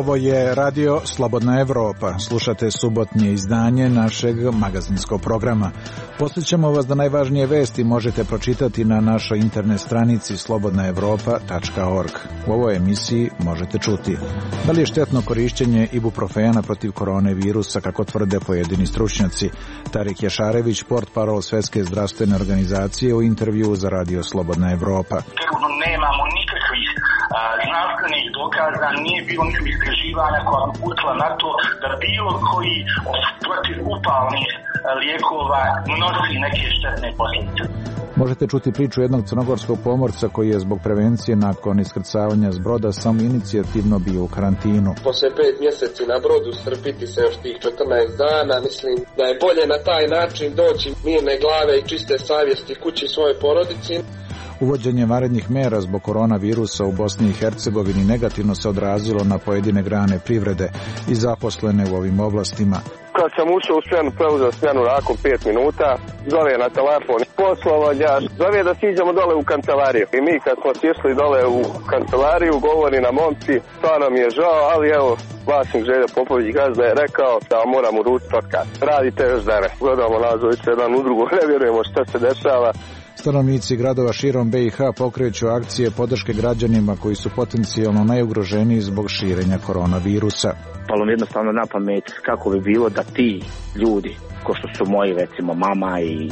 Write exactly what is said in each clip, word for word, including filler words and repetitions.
Ovo je Radio Slobodna Evropa. Slušate subotnje izdanje našeg magazinskog programa. Posjećamo vas da najvažnije vesti možete pročitati na našoj internet stranici slobodna evropa tačka org. U ovoj emisiji možete čuti da li je štetno korišćenje ibuprofena protiv koronavirusa, kako tvrde pojedini stručnjaci. Tarik Jašarević, portparol Svjetske zdravstvene organizacije, u intervjuu za Radio Slobodna Evropa. Nemamo nikakvih znanstvenih dokaza, nije bilo nikakvih istraživanja koja bi uputila na to da bilo koji od protivupalnih lijekova nosi neke štetne posljedice. Možete čuti priču jednog crnogorskog pomorca koji je zbog prevencije nakon iskrcavanja s broda samo inicijativno bio u karantinu. Posle pet mjeseci na brodu strpiti se još tih četrnaest dana, mislim da je bolje na taj način doći mirne glave i čiste savjesti kući svoje porodici. Uvođenje vanrednih mera zbog koronavirusa u Bosni i Hercegovini negativno se odrazilo na pojedine grane privrede i zaposlene u ovim oblastima. Kad sam ušao u smjenu, preuzeo smjenu nakon pet minuta, zove na telefon poslovođač, zove da siđemo dole u kancelariju. I mi kad smo sišli dole u kancelariju, govori na momci, stvarno mi je žao, ali evo, vlasnik Želja Popović gazda je rekao da moram uručiti otkaz. Radite još dane. Gledamo nazovice jedan u drugo, ne vjerujemo šta se dešava. Stanovnici gradova širom B i H pokreću akcije podrške građanima koji su potencijalno najugroženiji zbog širenja koronavirusa. Palo mi jednostavno na pamet kako bi bilo da ti ljudi, ko što su moji recimo mama i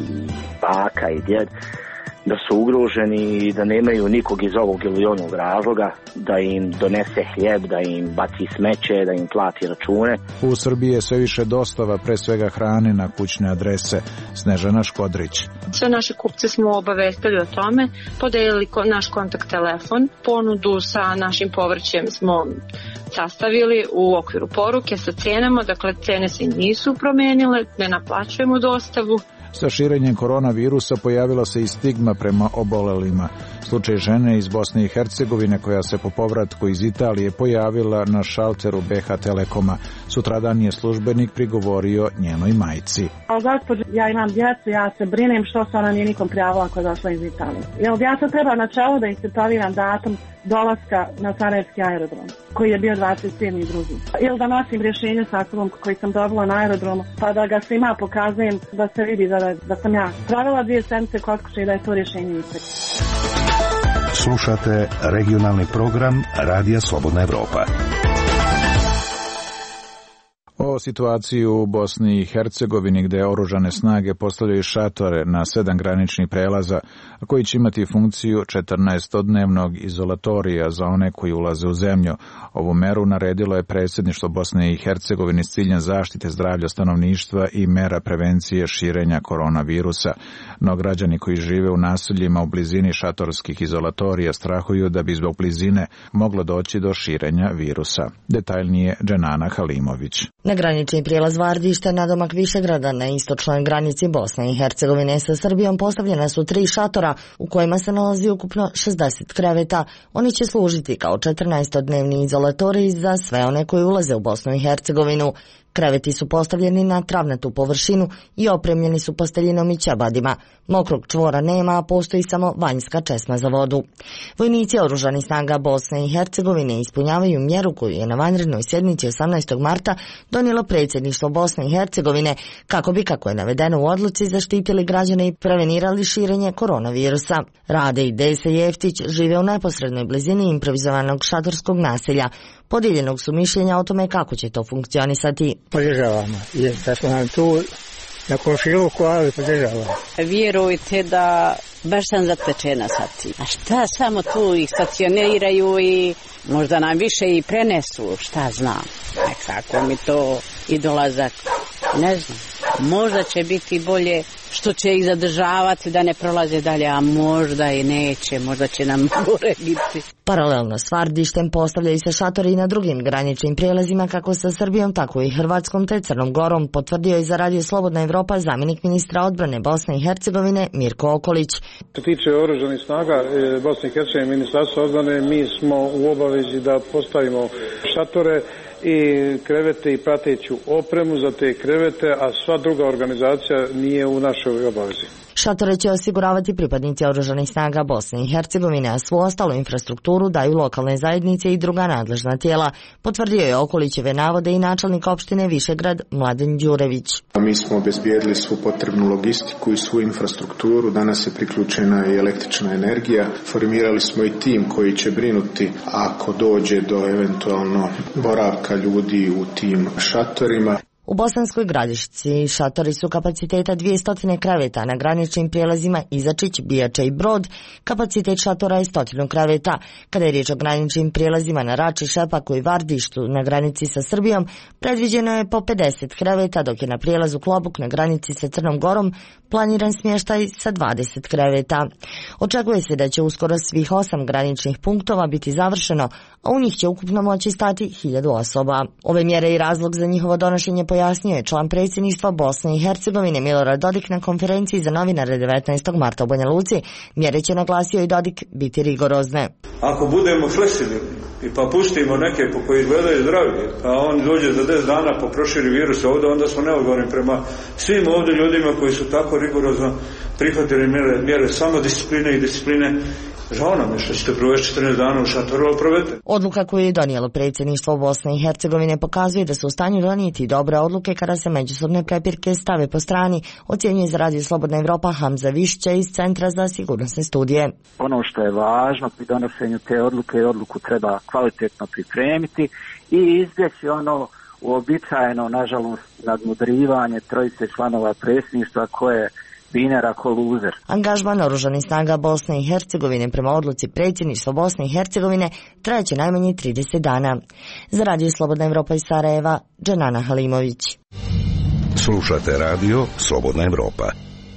baka i djed, da su ugroženi i da nemaju nikog iz ovog ili onog razloga, da im donese hljeb, da im baci smeće, da im plati račune. U Srbiji je sve više dostava, pre svega hrane, na kućne adrese. Snežana Škodrić. Sve naše kupce smo obavestili o tome, podelili naš kontakt telefon, ponudu sa našim povrćem smo sastavili u okviru poruke sa cenama, dakle cene se nisu promenile, ne naplaćujemo dostavu. Sa širenjem koronavirusa pojavila se i stigma prema obolelima. Slučaj žene iz Bosne i Hercegovine koja se po povratku iz Italije pojavila na šalteru B H Telekoma. Sutradan je službenik prigovorio njenoj majci. A gospođo, ja imam djecu, ja se brinem što se ona nije nikom prijavila koja je došla iz Italije. Jel ja sad treba na čelu da ispretaviram datum dolaska na Sarajevski aerodrom, koji je bio dvadeset sedmi drugi Ili da nosim rješenje sa sobom koji sam dobila na aerodromu, pa da ga svima pokazujem da se vidi da, da sam ja pravila dvije sedmice kod kuće i da je to rješenje isteklo. Slušate regionalni program Radija Slobodna Evropa. O situaciji u Bosni i Hercegovini, gdje oružane snage postavljaju šatore na sedam graničnih prelaza, koji će imati funkciju četrnaestodnevnog izolatorija za one koji ulaze u zemlju. Ovu meru naredilo je predsjedništvo Bosne i Hercegovine s ciljem zaštite zdravlja stanovništva i mera prevencije širenja koronavirusa. No građani koji žive u naseljima u blizini šatorskih izolatorija strahuju da bi zbog blizine moglo doći do širenja virusa. Detaljnije Dženana Halimović. Na granični prijelaz Vardište, nadomak Višegrada, na istočnoj granici Bosne i Hercegovine sa Srbijom postavljena su tri šatora u kojima se nalazi ukupno šezdeset kreveta. Oni će služiti kao četrnaestodnevni izolatorij za sve one koji ulaze u Bosnu i Hercegovinu. Kreveti su postavljeni na travnatu površinu i opremljeni su posteljinom i ćebadima. Mokrog čvora nema, a postoji samo vanjska česma za vodu. Vojnici oružanih snaga Bosne i Hercegovine ispunjavaju mjeru koju je na vanrednoj sjednici osamnaestog marta donijelo predsjedništvo Bosne i Hercegovine kako bi, kako je navedeno u odluci, zaštitili građane i prevenirali širenje koronavirusa. Rade i Dejse Jeftić žive u neposrednoj blizini improvizovanog šatorskog naselja. Podijeljenog su mišljenja o tome kako će to funkcionisati. Podržavamo, jer da smo nam tu na komšiluku, ali podržavamo. Vjerujte da baš sam zatečena sad ti. A šta samo tu ih stacioniraju i možda nam više i prenesu, šta znam. A kako mi to i dolazak, ne znam. Možda će biti bolje što će ih zadržavati da ne prolaze dalje, a možda i neće, možda će nam gore biti. Paralelno s Vardištem postavljaju se šatori i na drugim graničnim prijelazima kako sa Srbijom, tako i Hrvatskom te Crnom Gorom, potvrdio je za Radio Slobodna Evropa zamjenik ministra odbrane Bosne i Hercegovine Mirko Okolić. Što tiče oružanih snaga Bosne i Hercegovine, ministarstva odbrane, mi smo u obavezi da postavimo šatore i krevete i prateću opremu za te krevete, a sva druga organizacija nije u našoj obavezi. Šatore će osiguravati pripadnici oružanih snaga Bosne i Hercegovine, a svu ostalu infrastrukturu daju lokalne zajednice i druga nadležna tijela, potvrdio je Okolićeve navode i načelnik opštine Višegrad Mladen Đurević. Mi smo obezbijedili svu potrebnu logistiku i svu infrastrukturu, danas je priključena i električna energija. Formirali smo i tim koji će brinuti ako dođe do eventualno boravka ljudi u tim šatorima. U Bosanskoj Gradišci šatori su kapaciteta dvjesto kreveta, na graničnim prijelazima Izačić, Bijača i Brod kapacitet šatora je sto kreveta. Kada je riječ o graničnim prijelazima na Rači, Šepaku i Vardištu na granici sa Srbijom, predviđeno je po pedeset kreveta, dok je na prijelazu Klobuk na granici sa Crnom Gorom planiran smještaj sa dvadeset kreveta. Očekuje se da će uskoro svih osam graničnih punktova biti završeno, a u njih će ukupno moći stati hiljadu osoba. Ove mjere i razlog za njihovo donošenje pojasnio je član predsjedništva Bosne i Hercegovine Milorad Dodik na konferenciji za novinare devetnaestog marta u Banja Luci. Mjere će, naglasio i Dodik, biti rigorozne. Ako budemo fleksibilni i pa pustimo neke po koji izgledaju zdravi, pa on dođe za deset dana pa proširi virus ovdje, onda smo neodgovorni prema svim ovdje ljudima koji su tako rigorozno prihvatili mjere, mjere samodiscipline i discipline. Žao nam je što ćete provesti četrnaest dana u šatoru, ali provedete. Odluka koju je donijelo predsjedništvo Bosne i Hercegovine pokazuje da su u stanju donijeti dobre odluke kada se međusobne prepirke stave po strani, ocjenjuje za Radio Slobodna Evropa Hamza Višća iz Centra za sigurnosne studije. Ono što je važno pri donošenju te odluke, odluku treba kvalitetno pripremiti i izbjeći ono uobičajeno, nažalost, nadmudrivanje trojice članova predsjedništva koje Binera ko luzer. Angažman oružanih snaga Bosne i Hercegovine prema odluci predsjedništva Bosne i Hercegovine trajaće najmanje trideset dana. Za Radio Slobodna Evropa iz Sarajeva, Dženana Halimović. Slušate Radio Slobodna Evropa.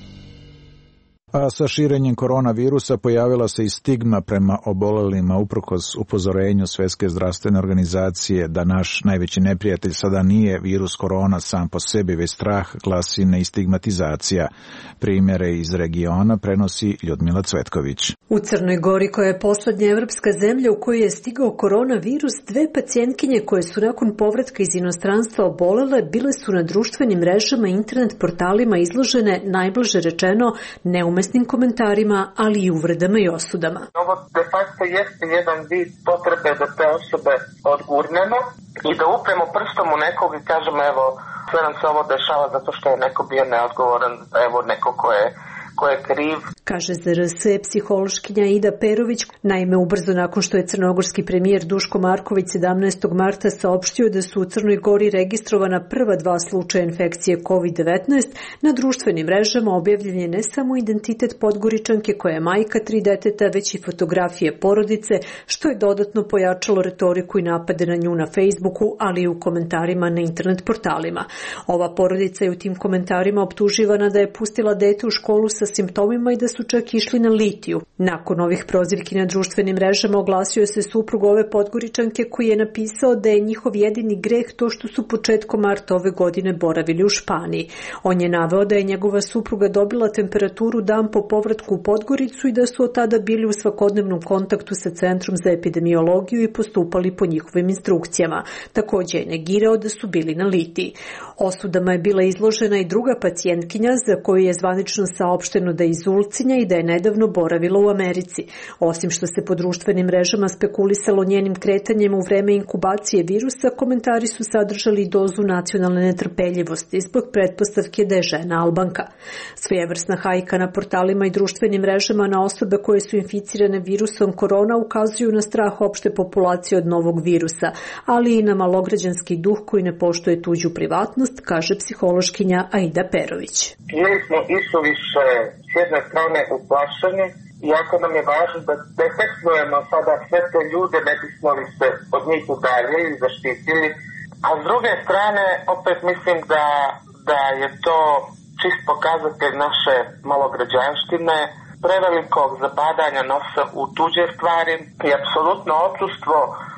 A sa širenjem koronavirusa pojavila se i stigma prema obolelima uprkos upozorenju Svjetske zdravstvene organizacije da naš najveći neprijatelj sada nije virus korona sam po sebi, već strah, glasine i stigmatizacija. Primjere iz regiona prenosi Ljudmila Cvetković. U Crnoj Gori, koja je poslednja evropska zemlja u kojoj je stigao koronavirus, dve pacijentkinje koje su nakon povratka iz inostranstva obolele bile su na društvenim mrežama i internet portalima izložene, najblaže rečeno, neumesnim komentarima, ali i uvredama i osudama. Ovo de facto jeste jedan vid potrebe da te osobe odgurnemo i da upremo prstom u nekog i kažemo evo, sve nam se ovo dešava zato što je neko bio neodgovoran, evo neko ko je ko je kriv. Kaže Z R S psihološkinja Ida Perović. Naime, ubrzo nakon što je crnogorski premijer Duško Marković sedamnaestog marta saopštio da su u Crnoj Gori registrovana prva dva slučaja infekcije kovid devetnaest, na društvenim mrežama objavljen je ne samo identitet Podgoričanke koja je majka tri deteta, već i fotografije porodice, što je dodatno pojačalo retoriku i napade na nju na Facebooku, ali i u komentarima na internet portalima. Ova porodica je u tim komentarima optuživana da je pustila dete u školu sa simptomima i da su čak išli na litiju. Nakon ovih prozivki na društvenim mrežama oglasio se suprug ove Podgoričanke koji je napisao da je njihov jedini greh to što su početkom marta ove godine boravili u Španiji. On je naveo da je njegova supruga dobila temperaturu dan po povratku u Podgoricu i da su od tada bili u svakodnevnom kontaktu sa Centrom za epidemiologiju i postupali po njihovim instrukcijama. Također je negirao da su bili na litiji. Osudama je bila izložena i druga pacijentkinja za koju je zvanično saopšteno da je iz Ulcinja i da je nedavno boravila u Americi. Osim što se po društvenim mrežama spekulisalo njenim kretanjem u vreme inkubacije virusa, komentari su sadržali i dozu nacionalne netrpeljivosti zbog pretpostavke da je žena Albanka. Svojevrsna hajka na portalima i društvenim mrežama na osobe koje su inficirane virusom korona ukazuju na strah opšte populacije od novog virusa, ali i na malograđanski duh koji ne poštuje tuđu privatnost, kaže psihološkinja Aida Perović. Bili smo isuviše s jedne strane uplašeni, iako nam je važno da detektujemo sada sve te ljude, ne bismo li se od njih udaljili i zaštitili. A s druge strane, opet mislim da, da je to čist pokazatelj naše malograđanštine, prevelikog zabadanja nosa u tuđe stvari i apsolutno odsustvo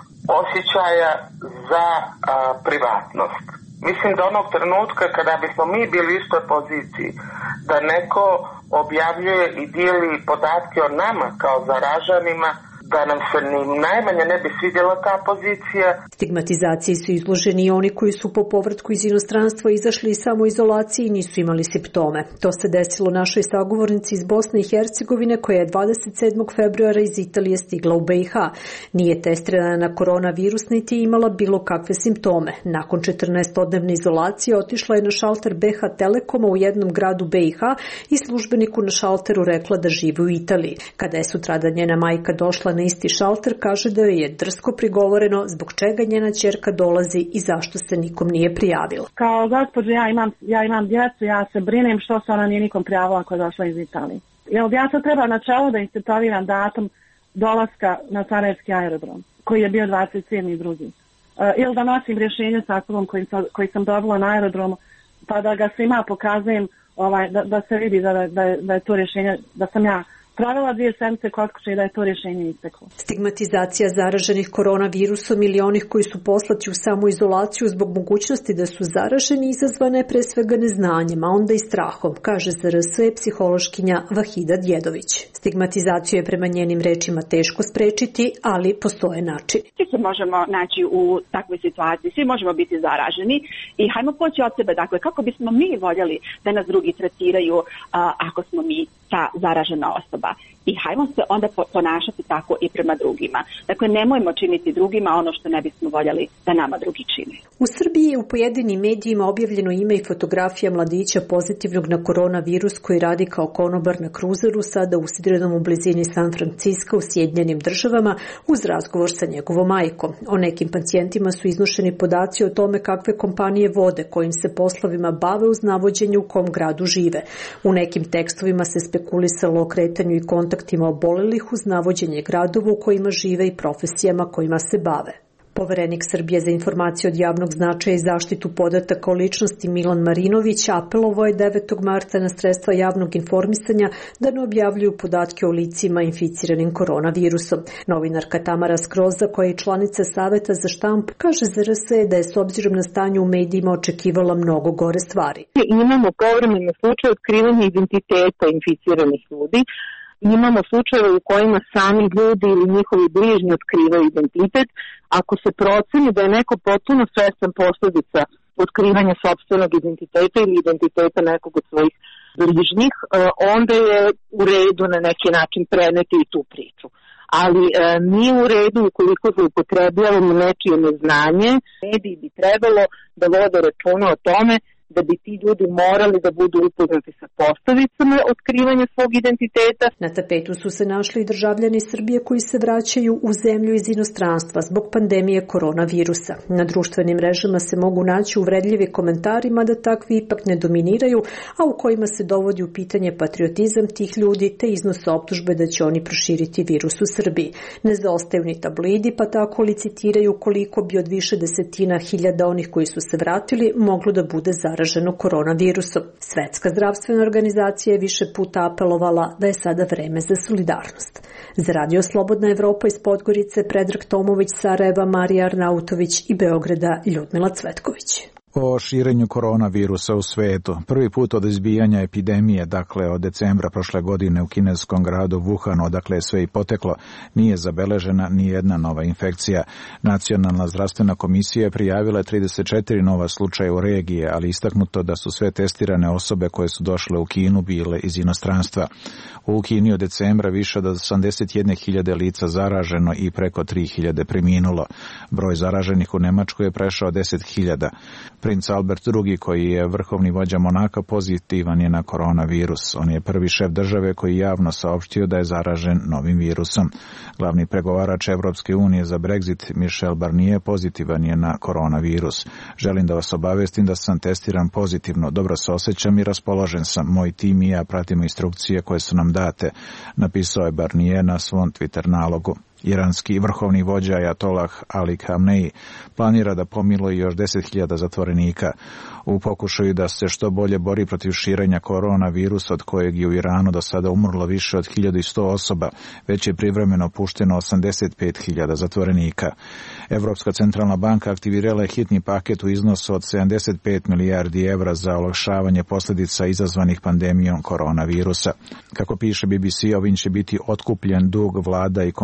osjećaja za a, privatnost. Mislim da onog trenutka kada bismo mi bili u istoj poziciji, da neko objavljuje i dijeli podatke o nama kao zaražanima, da nam se ni najmanje ne bi svidjela ta pozicija. Stigmatizaciji su izloženi i oni koji su po povratku iz inostranstva izašli iz samoizolacije i nisu imali simptome. To se desilo našoj sagovornici iz Bosne i Hercegovine koja je dvadeset sedmog februara iz Italije stigla u B i H. Nije testirana na koronavirus niti je imala bilo kakve simptome. Nakon četrnaestodnevne izolacije otišla je na šalter B H Telekoma u jednom gradu B i H i službeniku na šalteru rekla da živi u Italiji. Kada je sutradan njena majka došla na isti šalter, kaže da joj je drsko prigovoreno zbog čega njena ćerka dolazi i zašto se nikom nije prijavila. Kao gospođo, ja imam, ja imam djecu, ja se brinem što se ona nije nikom prijavila koja je došla iz Italije. Jel ja sad treba na čelo da istetoviram datum dolaska na Sarajevski aerodrom, koji je bio dvadeset sedmi drugi Uh, ili da nosim rješenje sa sobom koji, koji sam dobila na aerodromu, pa da ga svima pokazujem, ovaj, da, da se vidi da, da, da je to rješenje, da sam ja pravila dvije sedmice kod kuće i da je to rješenje isteklo. Stigmatizacija zaraženih koronavirusom ili onih koji su poslati u samoizolaciju zbog mogućnosti da su zaraženi izazvana je pre svega neznanjem, a onda i strahom, kaže Z R S psihološkinja Vahida Djedović. Stigmatizaciju je prema njenim rečima teško sprečiti, ali postoje načini. Svi se možemo naći u takvoj situaciji, svi možemo biti zaraženi i hajmo poći od sebe, dakle kako bismo mi voljeli da nas drugi tretiraju a, ako smo mi ta zaražena osoba. I hajmo se onda ponašati tako i prema drugima. Dakle, nemojmo činiti drugima ono što ne bismo voljeli da nama drugi čine. U Srbiji je u pojedinim medijima objavljeno ime i fotografija mladića pozitivnog na koronavirus koji radi kao konobar na kruzeru sada usidrenom u blizini San Franciska u Sjedinjenim Državama uz razgovor sa njegovom majkom. O nekim pacijentima su iznošeni podaci o tome kakve kompanije vode, kojim se poslovima bave uz navođenje u kom gradu žive. U nekim tekstovima se spekulisalo o kretanju i kontaktima obolelih uz navođenje gradova u kojima žive i profesijama kojima se bave. Poverenik Srbije za informacije od javnog značaja i zaštitu podataka o ličnosti Milan Marinović apelovao je devetog marta na sredstva javnog informisanja da ne objavljuju podatke o licima inficiranim koronavirusom. Novinarka Tamara Skroza, koja je članica Saveta za štampu, kaže Z R S da je s obzirom na stanje u medijima očekivala mnogo gore stvari. Imamo povremene slučaje otkrivanja identiteta inficiranih ljudi. Imamo slučajeve u kojima sami ljudi ili njihovi bližnji otkrivaju identitet. Ako se proceni da je neko potpuno svestan posljedica otkrivanja sopstvenog identiteta ili identiteta nekog od svojih bližnjih, onda je u redu na neki način preneti i tu priču. Ali e, nije u redu ukoliko zloupotrebljavamo nečije neznanje. Mediji bi trebalo da vode računa o tome da bi ti ljudi morali da budu upoznati sa posledicama otkrivanja svog identiteta. Na tapetu su se našli i državljani Srbije koji se vraćaju u zemlju iz inostranstva zbog pandemije koronavirusa. Na društvenim mrežama se mogu naći uvredljivi komentari, mada takvi ipak ne dominiraju, a u kojima se dovodi u pitanje patriotizam tih ljudi te iznose optužbe da će oni proširiti virus u Srbiji. Ne zaostaju ni tabloidi, pa tako licitiraju koliko bi od više desetina hiljada onih koji su se vratili moglo da bude zaraženo koronavirusom. Svetska zdravstvena organizacija je više puta apelovala da je sada vreme za solidarnost. Za Radio Slobodna Evropa iz Podgorice, Predrag Tomović, Sarajeva, Marija Arnautović i Beograda, Ljudmila Cvetković. O širenju koronavirusa u svetu. Prvi put od izbijanja epidemije, dakle od decembra prošle godine u kineskom gradu Wuhanu, odakle je sve i poteklo, nije zabeležena ni jedna nova infekcija. Nacionalna zdravstvena komisija je prijavila trideset četiri nova slučaja u regiji, ali istaknuto da su sve testirane osobe koje su došle u Kinu bile iz inostranstva. U Kini od decembra više od osamdeset jedne hiljade lica zaraženo i preko tri hiljade preminulo. Broj zaraženih u Nemačkoj je prešao deset hiljada. Princ Albert drugi, koji je vrhovni vođa Monaka, pozitivan je na koronavirus. On je prvi šef države koji javno saopštio da je zaražen novim virusom. Glavni pregovarač Evropske unije za Brexit, Michel Barnier, pozitivan je na koronavirus. Želim da vas obavestim da sam testiran pozitivno. Dobro se osjećam i raspoložen sam. Moj tim i ja pratimo instrukcije koje su nam date, napisao je Barnier na svom Twitter nalogu. Iranski vrhovni vođa Ajatolah Ali Khamenei planira da pomiluje još deset hiljada zatvorenika u pokušaju da se što bolje bori protiv širenja koronavirusa, od kojeg je u Iranu do sada umrlo više od hiljadu sto osoba, već je privremeno pušteno osamdeset pet hiljada zatvorenika. Evropska centralna banka aktivirala je hitni paket u iznosu od sedamdeset pet milijardi evra za olakšavanje posljedica izazvanih pandemijom koronavirusa. Kako piše B B C, ovim će biti otkupljen dug vlada i kompanija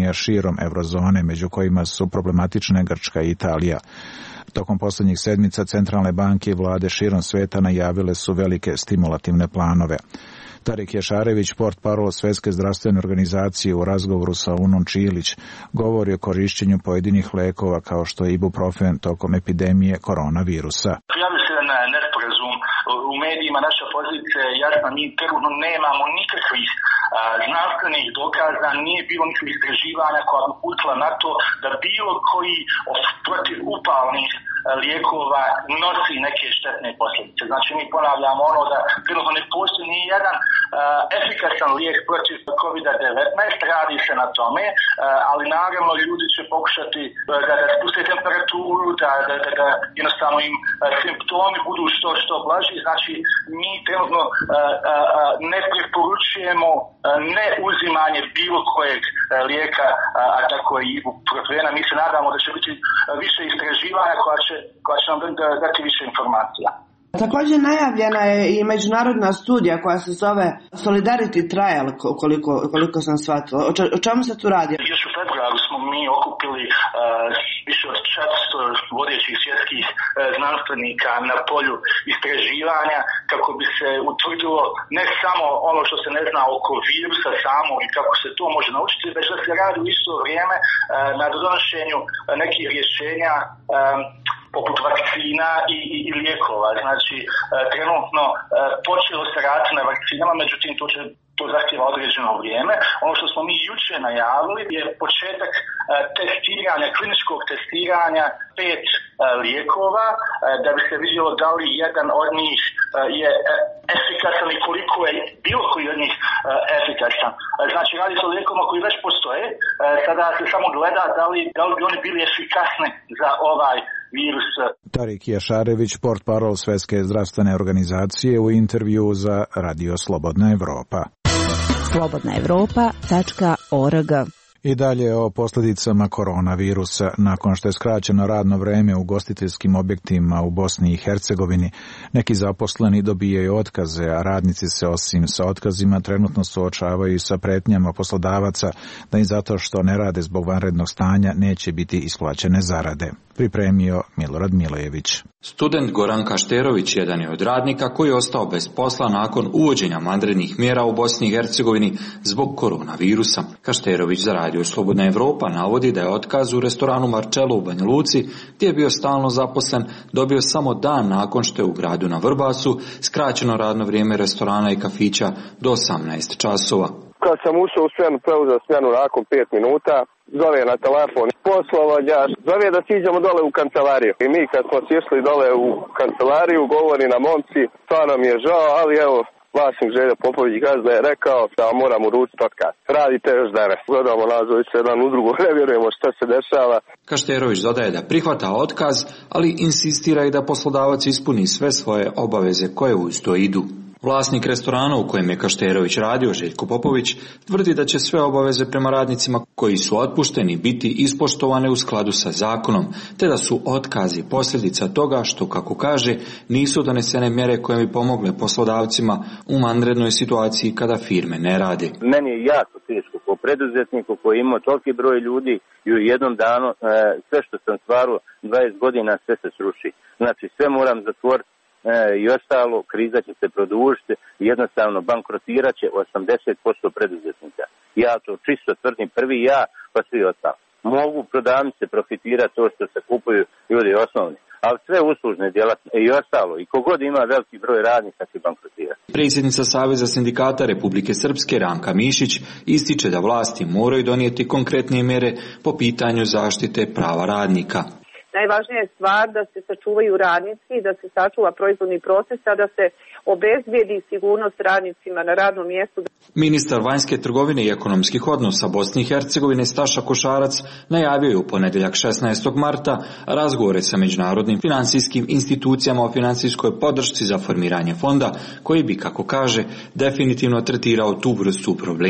ekonomija širom eurozone, među kojima su problematične Grčka i Italija. Tokom posljednjih sedmica centralne banke i vlade širom sveta najavile su velike stimulativne planove. Tarik Jašarević, portparol Svjetske zdravstvene organizacije, u razgovoru sa Unom Čilić govori o korišćenju pojedinih lekova kao što je ibuprofen tokom epidemije koronavirusa. Prijavio se na nesporazum u medijima, naša pozicija je jasna, mi trenutno nemamo nikakvih a, znanstvenih dokaza, nije bilo nikakvih istraživanja koja bi uputila na to da bilo koji od protivupalnih lijekova nosi neke štetne posljedice. Znači mi ponavljamo ono da trenutno ne postoji ni jedan uh, efikasan lijek protiv kovid devetnaest, radi se na tome, uh, ali naravno ljudi će pokušati uh, da, da spuste temperaturu, da, da, da, da jednostavno im uh, simptomi budu što, što blaži. Znači mi trenutno uh, uh, ne preporučujemo uh, ne uzimanje bilo kojeg uh, lijeka, uh, a tako i ibuprofena. Mi se nadamo da će biti uh, više istraživanja koja će koja će nam dati više informacija. Također najavljena je i međunarodna studija koja se zove Solidarity Trial, koliko, koliko sam shvatila. O, č, o čemu se tu radi? Još u februaru smo mi okupili uh, više od četiristo vodećih svjetskih uh, znanstvenika na polju istraživanja kako bi se utvrdilo ne samo ono što se ne zna oko virusa samog i kako se to može naučiti, već da se radi u isto vrijeme uh, na donošenju uh, nekih rješenja um, poput vakcina i, i, i lijekova. Znači, e, trenutno e, počelo se raditi na vakcinama, međutim to će to zahtjeva određeno vrijeme. Ono što smo mi jučer najavili je početak e, testiranja, kliničkog testiranja pet e, lijekova, e, da bi se vidjelo da li jedan od njih e, je e, efikasan i koliko je bilo koji od njih e, efikasan. E, znači, radi se o lijekovima koji već postoje, e, sada se samo gleda da li, da li bi oni bili efikasni za ovaj virus. Tarik Jašarević, portparol Svjetske zdravstvene organizacije, u intervju za Radio Slobodna Evropa. slobodna evropa tačka org. I dalje o posljedicama koronavirusa. Nakon što je skraćeno radno vreme u ugostiteljskim objektima u Bosni i Hercegovini, neki zaposleni dobijaju otkaze, a radnici se osim sa otkazima trenutno suočavaju i sa pretnjama poslodavaca da im zato što ne rade zbog vanrednog stanja neće biti isplaćene zarade. Pripremio Milorad Milojević. Student Goran Kašterović jedan je od radnika koji je ostao bez posla nakon uvođenja vanrednih mjera u Bosni i Hercegovini zbog koronavirusa. Kašterović za Radio Slobodna Evropa navodi da je otkaz u restoranu Marcello u Banja Luci, gdje je bio stalno zaposlen, dobio samo dan nakon što je u gradu na Vrbasu skraćeno radno vrijeme restorana i kafića do osamnaest časova. Kad sam ušao u smjenu, preuzeo smjenu nakon pet minuta, zove na telefon poslovođač, zove da siđemo dole u kancelariju. I mi kad smo sišli dole u kancelariju, govori na momci, stvarno mi je žao, ali evo, vlasnik Želja Popović gazda je rekao da moram uručiti otkaz. Radite još danas. Gledamo nazvoj se jedan u drugu, ne vjerujemo što se dešava. Kašterović dodaje da prihvata otkaz, ali insistira i da poslodavac ispuni sve svoje obaveze koje uz to idu. Vlasnik restorana u kojem je Kašterović radio, Željko Popović, tvrdi da će sve obaveze prema radnicima koji su otpušteni biti ispoštovane u skladu sa zakonom, te da su otkazi posljedica toga što, kako kaže, nisu donesene mjere koje bi pomogle poslodavcima u vanrednoj situaciji kada firme ne rade. Meni je jako teško kao preduzetniku koji ima toliki broj ljudi i u jednom danu e, sve što sam stvarao dvadeset godina sve se sruši. Znači sve moram zatvoriti. E, i ostalo, kriza će se produžiti, jednostavno bankrotirat će osamdeset posto preduzetnika. Ja to čisto tvrdim, prvi ja, pa svi ostalo. Mogu prodavnice profitirati to što se kupuju ljudi osnovni, ali sve uslužne djelatnosti i ostalo. I kogod ima veliki broj radnika će bankrotirati. Predsjednica Saveza sindikata Republike Srpske Ranka Mišić ističe da vlasti moraju donijeti konkretnije mjere po pitanju zaštite prava radnika. Najvažnija je stvar da se sačuvaju radnici, da se sačuva proizvodni proces, a da se obezbijedi sigurnost radnicima na radnom mjestu. Ministar vanjske trgovine i ekonomskih odnosa Bosne i Hercegovine Staša Košarac najavio je u ponedjeljak šesnaestog marta razgovore sa međunarodnim financijskim institucijama o financijskoj podršci za formiranje fonda koji bi, kako kaže, definitivno tretirao tu vrstu problema.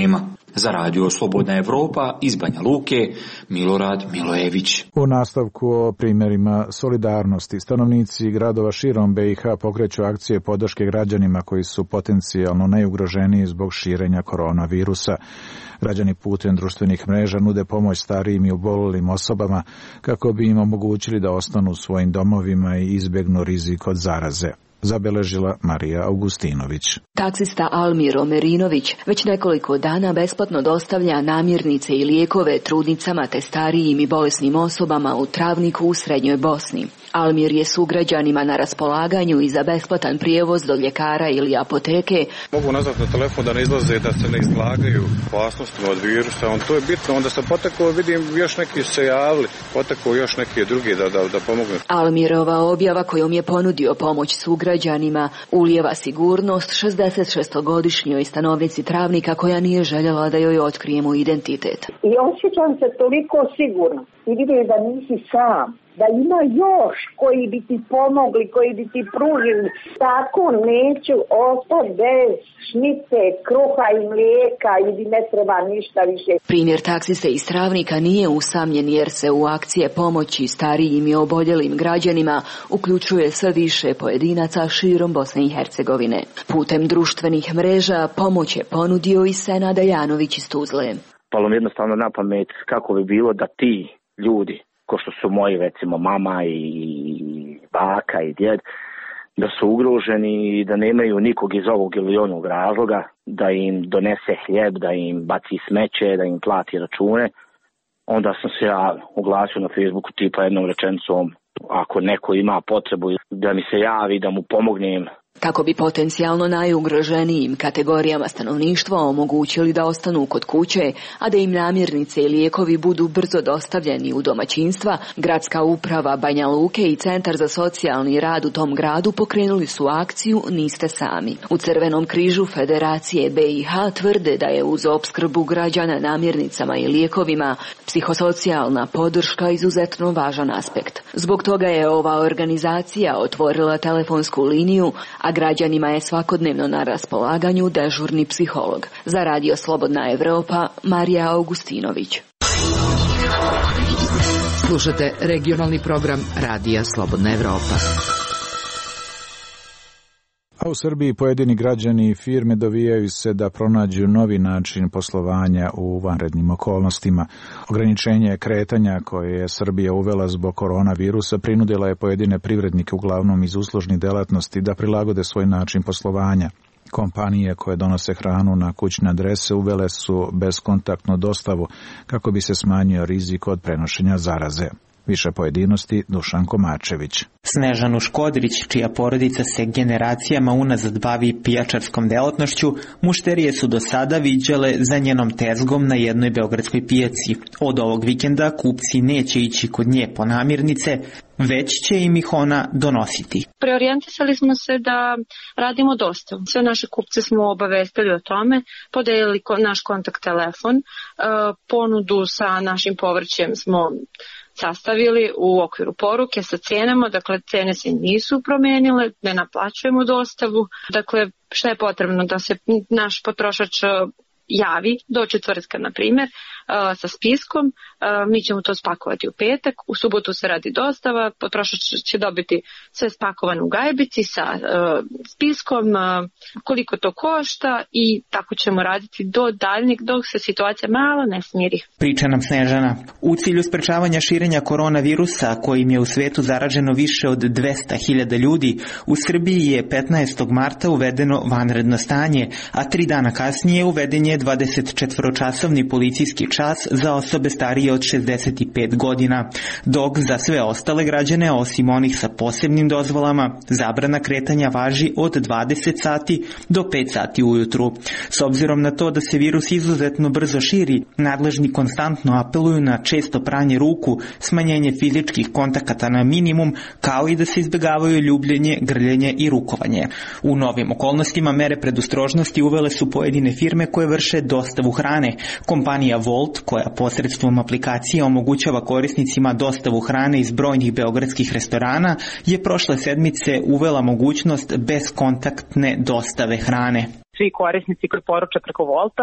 Za radio Slobodna Evropa iz Banja Luke, Milorad Milojević. U nastavku o primjerima solidarnosti, stanovnici gradova širom B i H pokreću akcije podrške građanima koji su potencijalno najugroženiji zbog širenja koronavirusa. Građani putem društvenih mreža nude pomoć starijim i oboljelim osobama kako bi im omogućili da ostanu u svojim domovima i izbjegnu rizik od zaraze. Zabeležila Marija Augustinović. Taksista Almir Omerinović već nekoliko dana besplatno dostavlja namirnice i lijekove trudnicama te starijim i bolesnim osobama u Travniku u Srednjoj Bosni. Almir je sugrađanima na raspolaganju i za besplatan prijevoz do ljekara ili apoteke. Mogu nazvati na telefon da ne izlaze, da se ne izlagaju opasnostima od virusa. On, to je bitno. Onda sam potekao, vidim još neki se javili, potekao još neki drugi da, da, da pomognu. Almirova objava kojom je ponudio pomoć sugrađanima ulijeva sigurnost šezdesetšestogodišnjoj stanovnici Travnika koja nije željela da joj otkrijemo identitet. I osjećam se toliko sigurno i vidim da nisi sam, da ima još koji bi ti pomogli, koji bi ti pružili. Tako neću ostati bez šnice, kruha i mlijeka i ne treba ništa više. Primjer taksiste iz Travnika nije usamljen jer se u akcije pomoći starijim i oboljelim građanima uključuje sve više pojedinaca širom Bosne i Hercegovine. Putem društvenih mreža pomoć je ponudio i Senad Janović iz Tuzle. Palo mi jednostavno na pamet kako bi bilo da ti ljudi, ko što su moji recimo mama i baka i djed, da su ugroženi i da nemaju nikog iz ovog ili onog razloga, da im donese hljeb, da im baci smeće, da im plati račune, onda sam se ja oglasio na Facebooku tipa jednom rečenicom, ako neko ima potrebu da mi se javi, da mu pomognem. Kako bi potencijalno najugroženijim kategorijama stanovništva omogućili da ostanu kod kuće, a da im namirnice i lijekovi budu brzo dostavljeni u domaćinstva, Gradska uprava Banja Luke i Centar za socijalni rad u tom gradu pokrenuli su akciju Niste sami. U Crvenom križu Federacije B i H tvrde da je uz opskrbu građana namirnicama i lijekovima psihosocijalna podrška izuzetno važan aspekt. Zbog toga je ova organizacija otvorila telefonsku liniju, a građanima je svakodnevno na raspolaganju dežurni psiholog. Za radio Slobodna Evropa, Marija Augustinović. Slušate regionalni program Radija Slobodna Evropa. A u Srbiji pojedini građani i firme dovijaju se da pronađu novi način poslovanja u vanrednim okolnostima. Ograničenje kretanja koje je Srbija uvela zbog koronavirusa prinudila je pojedine privrednike, uglavnom iz uslužnih delatnosti, da prilagode svoj način poslovanja. Kompanije koje donose hranu na kućne adrese uvele su bezkontaktnu dostavu kako bi se smanjio rizik od prenošenja zaraze. Više pojedinosti Dušan Komačević. Snežanu Škodrić, čija porodica se generacijama unazad bavi pijačarskom delatnošću, mušterije su do sada viđale za njenom tezgom na jednoj beogradskoj pijaci. Od ovog vikenda kupci neće ići kod nje po namirnice, već će im ih ona donositi. Preorijentisali smo se da radimo dostavu. Sve naše kupce smo obavestili o tome, podelili naš kontakt telefon, ponudu sa našim povrćem smo sastavili u okviru poruke sa cenama, dakle cene se nisu promenile, ne naplaćujemo dostavu, dakle šta je potrebno da se naš potrošač javi do četvrtka, na primjer, sa spiskom, mi ćemo to spakovati u petak, u subotu se radi dostava, potrošač će dobiti sve spakovano u gajbici sa spiskom, koliko to košta i tako ćemo raditi do daljnjeg, dok se situacija malo ne smiri. Priča nam Snežana. U cilju sprečavanja širenja koronavirusa, kojim je u svetu zaraženo više od dvesta hiljada ljudi, u Srbiji je petnaestog marta uvedeno vanredno stanje, a tri dana kasnije uveden je dvadesetčetvoročasovni policijski čas za osobe starije od šezdeset pet godina, dok za sve ostale građane, osim onih sa posebnim dozvolama, zabrana kretanja važi od dvadeset sati do pet sati ujutru. S obzirom na to da se virus izuzetno brzo širi, nadležni konstantno apeluju na često pranje ruku, smanjenje fizičkih kontakata na minimum, kao i da se izbjegavaju ljubljenje, grljenje i rukovanje. U novim okolnostima mere predostrožnosti uvele su pojedine firme koje vrše dostavu hrane. Kompanija Volt, koja posredstvom aplikacije omogućava korisnicima dostavu hrane iz brojnih beogradskih restorana, je prošle sedmice uvela mogućnost bezkontaktne dostave hrane. Svi korisnici koji poruče preko Volta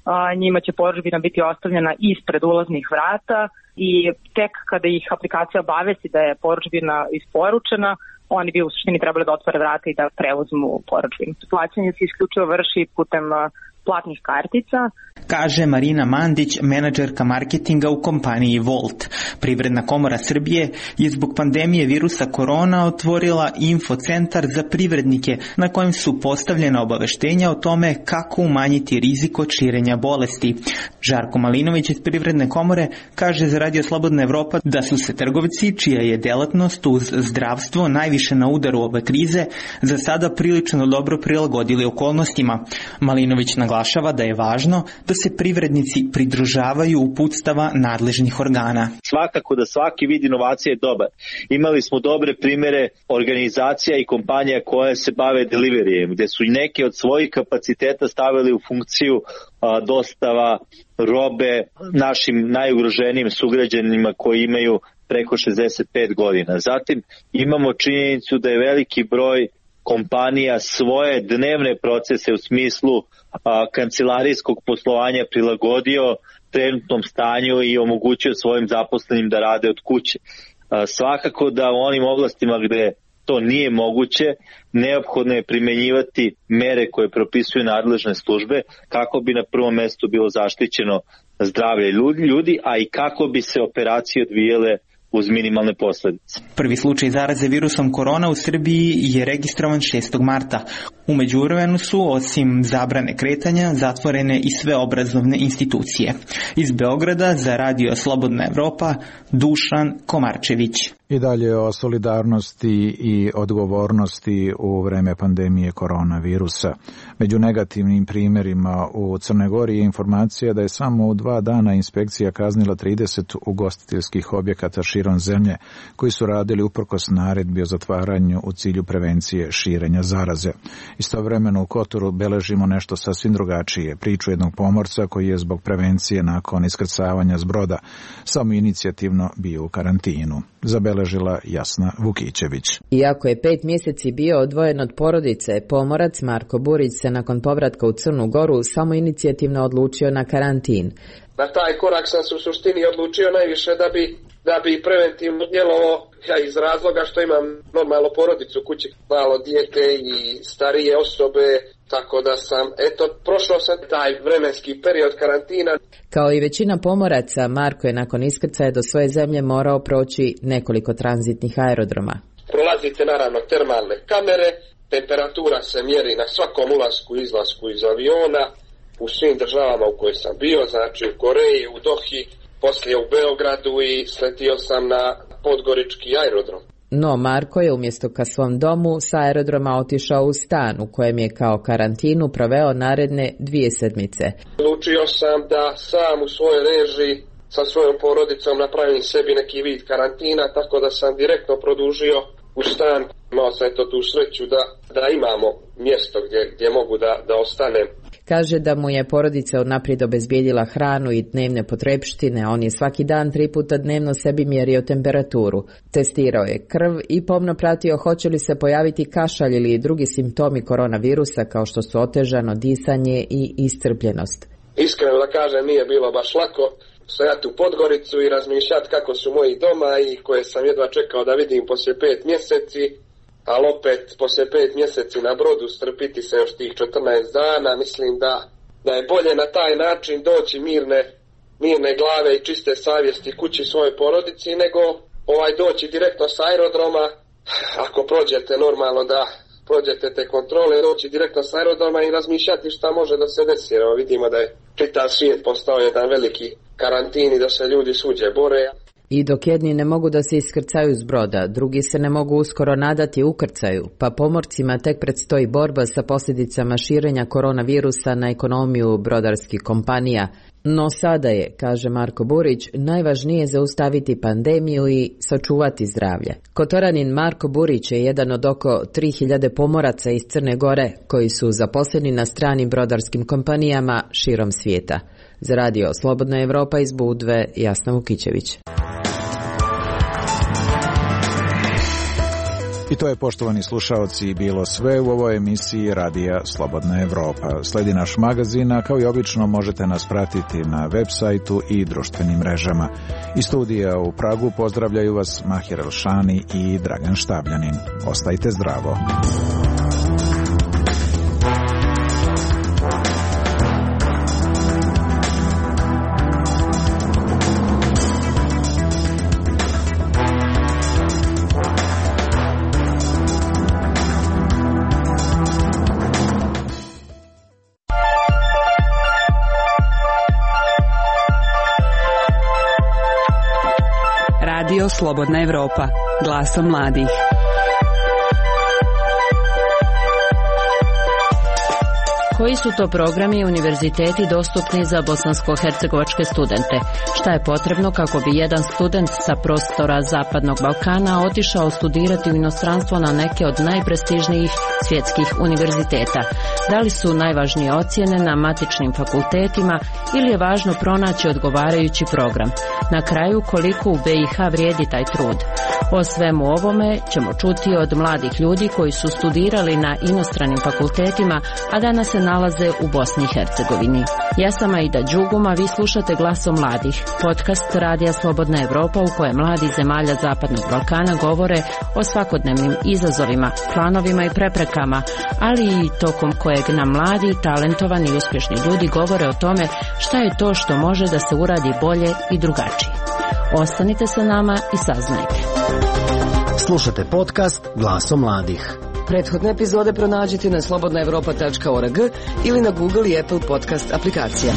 a, njima će porudžbina biti ostavljena ispred ulaznih vrata i tek kada ih aplikacija obavesti da je porudžbina isporučena, oni bi u suštini trebali da otvore vrata i da preuzmu porudžbinu. Plaćanje se isključivo vrši putem platnih kartica. Kaže Marina Mandić, menadžerka marketinga u kompaniji Volt. Privredna komora Srbije je zbog pandemije virusa korona otvorila infocentar za privrednike na kojem su postavljena obaveštenja o tome kako umanjiti rizik od širenja bolesti. Žarko Malinović iz Privredne komore kaže za Radio Slobodna Evropa da su se trgovci, čija je delatnost uz zdravstvo najviše na udaru ove krize, za sada prilično dobro prilagodili okolnostima. Malinović naglašava da je važno da se privrednici pridržavaju uputstava nadležnih organa. Svakako da svaki vid inovacije je dobar. Imali smo dobre primere organizacija i kompanija koje se bave deliverijem, gde su neke od svojih kapaciteta stavili u funkciju a, dostava robe našim najugroženijim sugrađanima koji imaju preko šezdeset pet godina. Zatim imamo činjenicu da je veliki broj kompanija svoje dnevne procese u smislu a, kancelarijskog poslovanja prilagodio trenutnom stanju i omogućio svojim zaposlenim da rade od kuće. A, svakako da u onim oblastima gde to nije moguće, neophodno je primenjivati mere koje propisuju nadležne službe kako bi na prvom mestu bilo zaštićeno zdravlje ljudi, a i kako bi se operacije odvijele uz minimalne posledice. Prvi slučaj zaraze virusom korona u Srbiji je registrovan šestog marta. U međuvremenu su, osim zabrane kretanja, zatvorene i sve obrazovne institucije. Iz Beograda za Radio Slobodna Evropa, Dušan Komarčević. I dalje o solidarnosti i odgovornosti u vreme pandemije koronavirusa. Među negativnim primjerima u Crnoj Gori je informacija da je samo u dva dana inspekcija kaznila trideset ugostiteljskih objekata širom zemlje koji su radili uprkos naredbi o zatvaranju u cilju prevencije širenja zaraze. Istovremeno u Kotoru beležimo nešto sasvim drugačije, priču jednog pomorca koji je zbog prevencije nakon iskrcavanja s broda samoinicijativno bio u karantinu. Zabeležila Jasna Vukićević. Iako je pet mjeseci bio odvojen od porodice, pomorac Marko Burić se nakon povratka u Crnu Goru samoinicijativno odlučio na karantin. Na taj korak sam se u suštini odlučio najviše da bi, da bi preventivno djelovao, ja iz razloga što imam normalno porodicu u kući, malo dijete i starije osobe, tako da sam, eto, prošao sam taj vremenski period karantina. Kao i većina pomoraca, Marko je nakon iskrcaja do svoje zemlje morao proći nekoliko tranzitnih aerodroma. Prolazite naravno termalne kamere, temperatura se mjeri na svakom ulasku i izlasku iz aviona, u svim državama u kojoj sam bio, znači u Koreji, u Dohi, poslije u Beogradu i sletio sam na Podgorički aerodrom. No Marko je umjesto ka svom domu sa aerodroma otišao u stan u kojem je kao karantinu proveo naredne dvije sedmice. Odlučio sam da sam u svojoj režiji sa svojom porodicom napravim sebi neki vid karantina, tako da sam direktno produžio u stan. Imao sam eto tu sreću da, da imamo mjesto gdje, gdje mogu da, da ostanem. Kaže da mu je porodica odnaprijed obezbijedila hranu i dnevne potrepštine, on je svaki dan tri puta dnevno sebi mjerio temperaturu. Testirao je krv i pomno pratio hoće li se pojaviti kašalj ili drugi simptomi koronavirusa kao što su otežano disanje i iscrpljenost. Iskreno da kažem, nije bilo baš lako stojati u Podgoricu i razmišljati kako su moji doma i koje sam jedva čekao da vidim poslije pet mjeseci. Ali opet, poslije pet mjeseci na brodu strpiti se još tih četrnaest dana, mislim da, da je bolje na taj način doći mirne, mirne glave i čiste savjesti kući svoje porodici, nego ovaj doći direktno s aerodroma, ako prođete normalno da prođete te kontrole, doći direktno s aerodroma i razmišljati šta može da se desi. Evo vidimo da je čitav svijet postao jedan veliki karantin i da se ljudi svuđe bore. I dok jedni ne mogu da se iskrcaju s broda, drugi se ne mogu uskoro nadati ukrcaju, pa pomorcima tek predstoji borba sa posljedicama širenja koronavirusa na ekonomiju brodarskih kompanija. No sada je, kaže Marko Burić, najvažnije zaustaviti pandemiju i sačuvati zdravlje. Kotoranin Marko Burić je jedan od oko tri hiljade pomoraca iz Crne Gore koji su zaposleni na stranim brodarskim kompanijama širom svijeta. Za Radio Slobodna Evropa iz Budve, Jasna Vukićević. I to je, poštovani slušaoci, bilo sve u ovoj emisiji Radija Slobodna Evropa. Sledi naš magazin, a kao i obično možete nas pratiti na web sajtu i društvenim mrežama. Iz studija u Pragu pozdravljaju vas Mahir Elšani i Dragan Štabljanin. Ostajte zdravo. Radio Slobodna Evropa, glasom mladih. Koji su to programi i univerziteti dostupni za bosansko-hercegovačke studente? Šta je potrebno kako bi jedan student sa prostora Zapadnog Balkana otišao studirati u inostranstvo na neke od najprestižnijih svjetskih univerziteta? Da li su najvažnije ocjene na matičnim fakultetima ili je važno pronaći odgovarajući program? Na kraju, koliko u B i H vrijedi taj trud? O svemu ovome ćemo čuti od mladih ljudi koji su studirali na inostranim fakultetima, a danas se nalaze u Bosni i Hercegovini. Ja sam Aida Đuguma, vi slušate Glasom mladih, podcast Radija Slobodna Evropa u kojem mladi zemalja Zapadnog Balkana govore o svakodnevnim izazovima, planovima i preprekama, ali i tokom kojeg nam mladi, talentovani i uspješni ljudi govore o tome šta je to što može da se uradi bolje i drugačije. Ostanite sa nama i saznajte. Slušate podcast Glasom mladih. Prethodne epizode pronađite na slobodna evropa tačka org ili na Google i Apple podcast aplikacijama.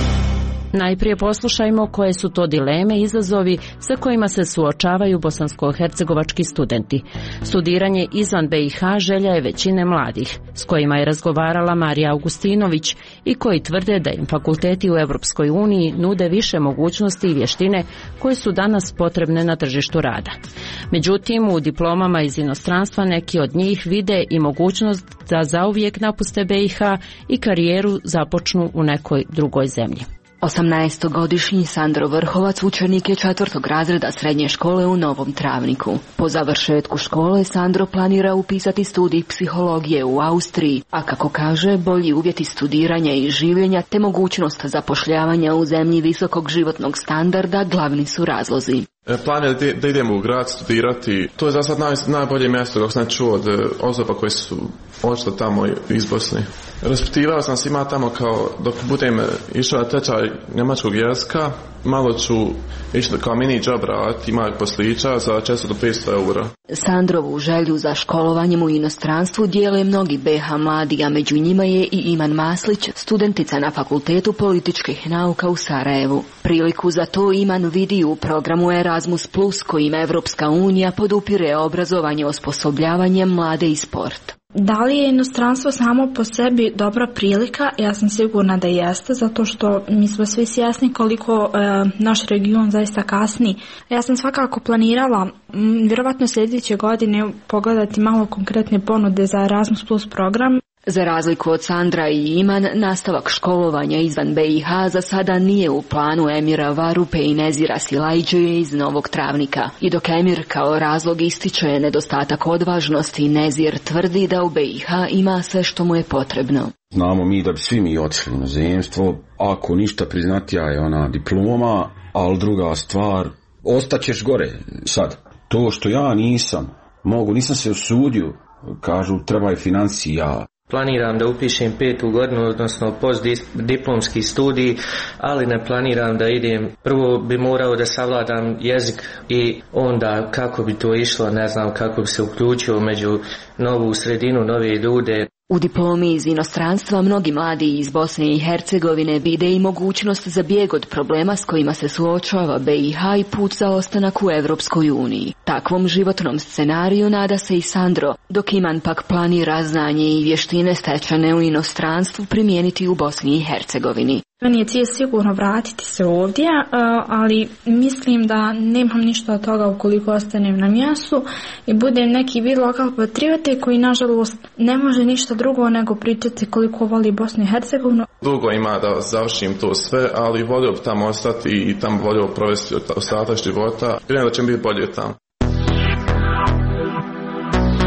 Najprije poslušajmo koje su to dileme i izazovi sa kojima se suočavaju bosansko-hercegovački studenti. Studiranje izvan B i H želja je većine mladih, s kojima je razgovarala Marija Augustinović i koji tvrde da im fakulteti u Europskoj uniji nude više mogućnosti i vještine koje su danas potrebne na tržištu rada. Međutim, u diplomama iz inostranstva neki od njih vide i mogućnost da zauvijek napuste B i H i karijeru započnu u nekoj drugoj zemlji. osamnaestogodišnji Sandro Vrhovac učenik je četvrtog razreda srednje škole u Novom Travniku. Po završetku škole Sandro planira upisati studij psihologije u Austriji, a kako kaže, bolji uvjeti studiranja i življenja te mogućnost zapošljavanja u zemlji visokog životnog standarda glavni su razlozi. Plan je da idemo u grad studirati. To je za sad naj, najbolje mjesto kako sam čuo od osoba koji su očito tamo iz Bosne. Raspitivao sam se ima tamo kao dok budem išao na tečaj njemačkog jezika, malo ću išli kao mini job rad, ima poslića za četiristo do petsto eura. Sandrovu želju za školovanjem u inostranstvu dijele mnogi B i H mladi, a među njima je i Iman Maslić, studentica na Fakultetu političkih nauka u Sarajevu. Priliku za to Iman vidi u programu Erasmus plus, kojim Evropska unija podupire obrazovanje osposobljavanjem mlade i sport. Da li je inostranstvo samo po sebi dobra prilika? Ja sam sigurna da jeste, zato što mi smo svi svjesni koliko e, naš region zaista kasni. Ja sam svakako planirala m, vjerovatno sljedeće godine pogledati malo konkretne ponude za Erasmus plus program. Za razliku od Sandra i Iman, nastavak školovanja izvan B i H za sada nije u planu Emira Varupe i Nezira Silajđe iz Novog Travnika. I dok Emir kao razlog ističe nedostatak odvažnosti, Nezir tvrdi da u B i H ima sve što mu je potrebno. Znamo mi da bi svi mi otišli na zemstvo, ako ništa priznatija je ona diploma, ali druga stvar, ostaćeš gore sad. To što ja nisam, mogu, nisam se usudio, kažu treba je financija. Planiram da upišem petu godinu, odnosno postdiplomski studij, ali ne planiram da idem. Prvo bi morao da savladam jezik i onda kako bi to išlo, ne znam kako bi se uključio među novu sredinu, nove ljude. U diplomi iz inostranstva mnogi mladi iz Bosne i Hercegovine vide i mogućnost za bijeg od problema s kojima se suočava B i H i put za ostanak u Evropskoj uniji. Takvom životnom scenariju nada se i Sandro, dok Iman pak planira znanje i vještine stečene u inostranstvu primijeniti u Bosni i Hercegovini. Meni je cilj sigurno vratiti se ovdje, ali mislim da nemam ništa od toga ukoliko ostanem na mjestu i budem neki vid lokal patriote koji nažalost ne može ništa drugo nego pričati koliko voli Bosnu i Hercegovinu. Dugo ima da završim to sve, ali volio bi tamo ostati i tamo volio provesti ostatak života. Vjerujem da će mi biti bolje tamo.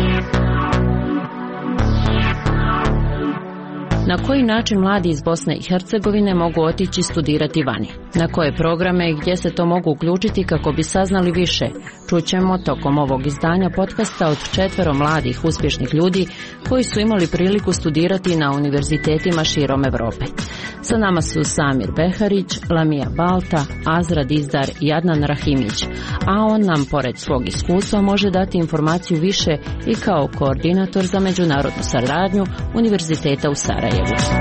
Na koji način mladi iz Bosne i Hercegovine mogu otići studirati vani? Na koje programe i gdje se to mogu uključiti kako bi saznali više? Čućemo tokom ovog izdanja podcasta od četvero mladih uspješnih ljudi koji su imali priliku studirati na univerzitetima širom Europe. Sa nama su Samir Beharić, Lamija Balta, Azra Dizdar i Adnan Rahimić, a on nam pored svog iskustva može dati informaciju više i kao koordinator za međunarodnu saradnju Univerziteta u Sarajevu.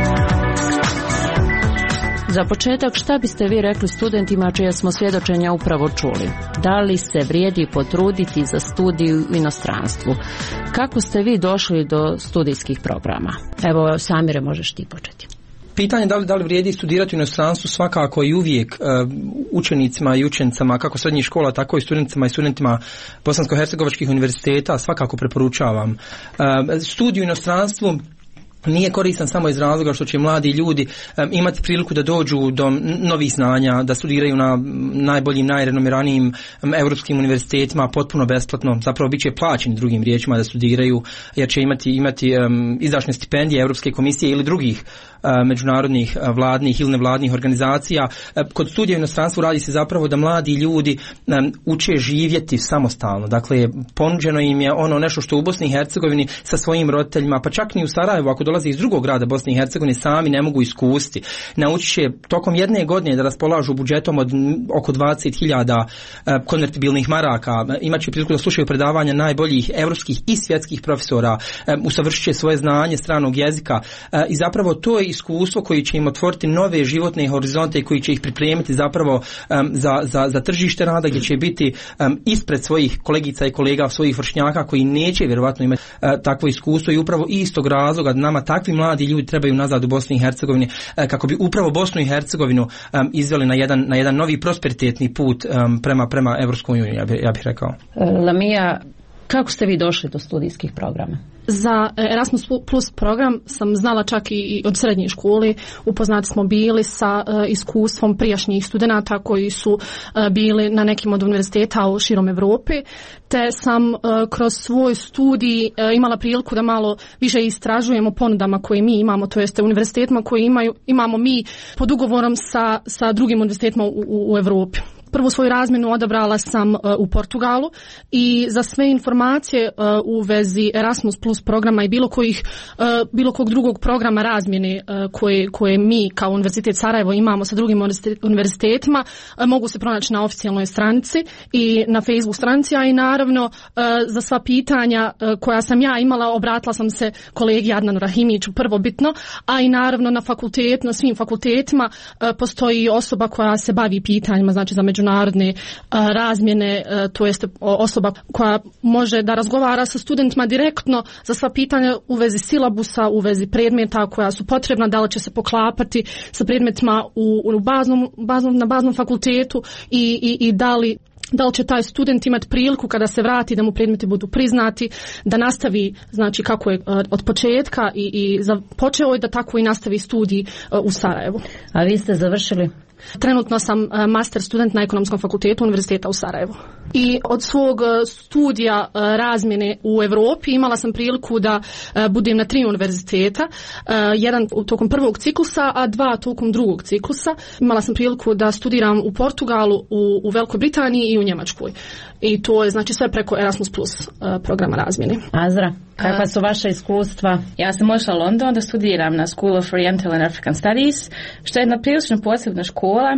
Za početak, šta biste vi rekli studentima čija smo svjedočenja upravo čuli? Da li se vrijedi potruditi za studiju u inostranstvu? Kako ste vi došli do studijskih programa? Evo, Samire, možeš ti početi. Pitanje da li, da li vrijedi studirati u inostranstvu svakako i uvijek uh, učenicima i učenicama kako srednjih škola, tako i studentima i studentima bosansko-hercegovačkih univerziteta svakako preporučavam. Uh, studiju u inostranstvu nije koristan samo iz razloga što će mladi ljudi um, imati priliku da dođu do novih znanja, da studiraju na najboljim, najrenomiranijim um, europskim univerzitetima potpuno besplatno, zapravo bit će plaćeni drugim riječima da studiraju, jer će imati, imati um, izdašne stipendije Europske komisije ili drugih uh, međunarodnih uh, vladnih ili nevladnih organizacija. Uh, kod studija u inostranstvu radi se zapravo da mladi ljudi um, uče živjeti samostalno. Dakle, ponuđeno im je ono nešto što u Bosni i Hercegovini sa svojim roditeljima, pa čak ni u Sarajevu, ako dolazi iz drugog grada Bosne i Hercegovine, sami ne mogu iskusiti. Naučit će tokom jedne godine da raspolažu budžetom od oko dvadeset hiljada konvertibilnih maraka, imat će priliku da slušaju predavanja najboljih evropskih i svjetskih profesora, usavršit će svoje znanje stranog jezika i zapravo to je iskustvo koji će im otvoriti nove životne horizonte i koji će ih pripremiti zapravo za, za, za tržište rada, gdje će biti ispred svojih kolegica i kolega, svojih vršnjaka koji neće vjerovatno imati takvo iskustvo i upravo istog razloga nama takvi mladi ljudi trebaju nazad u Bosni i Hercegovini kako bi upravo Bosnu i Hercegovinu um, izveli na jedan, na jedan novi prosperitetni put um, prema, prema Evropskoj uniji, ja bih ja bih rekao. Lamija, kako ste vi došli do studijskih programa? Za Erasmus Plus program sam znala čak i od srednje škole. Upoznati smo bili sa uh, iskustvom prijašnjih studenata koji su uh, bili na nekim od univerziteta u širom Europe, te sam uh, kroz svoj studij uh, imala priliku da malo više istražujemo ponudama koje mi imamo, to jeste univerzitetima koje imaju, imamo mi pod ugovorom sa, sa drugim univerzitetima u, u, u Europi. Prvu svoju razmjenu odabrala sam uh, u Portugalu i za sve informacije uh, u vezi Erasmus Plus programa i bilo kojih uh, bilo kog drugog programa razmjene uh, koje, koje mi kao Univerzitet Sarajevo imamo sa drugim univerzitetima uh, mogu se pronaći na oficijalnoj stranici i na Facebook stranici, a i naravno uh, za sva pitanja uh, koja sam ja imala obratila sam se kolegi Adnanu Rahimiću prvobitno, a i naravno na fakultet, na svim fakultetima uh, postoji osoba koja se bavi pitanjima, znači za međunarodne a, razmjene, a, to jest osoba koja može da razgovara sa studentima direktno za sva pitanja u vezi silabusa, u vezi predmeta koja su potrebna, da li će se poklapati sa predmetima u, u baznom, baznom, na baznom fakultetu i, i, i da li da li će taj student imati priliku kada se vrati da mu predmeti budu priznati, da nastavi, znači kako je od početka i, i počeo je da tako i nastavi studij u Sarajevu. A vi ste završili? Trenutno sam master student na Ekonomskom fakultetu Univerziteta u Sarajevu. I od svog studija razmjene u Europi imala sam priliku da budem na tri univerziteta, jedan tokom prvog ciklusa, a dva tokom drugog ciklusa. Imala sam priliku da studiram u Portugalu, u, u Velikoj Britaniji i u Njemačkoj. I to je znači sve preko Erasmus Plus programa razmjene. Azra, kakva su vaša iskustva? Ja sam ošla u London da studiram na School of Oriental and African Studies, što je jedna prilično posebna škola.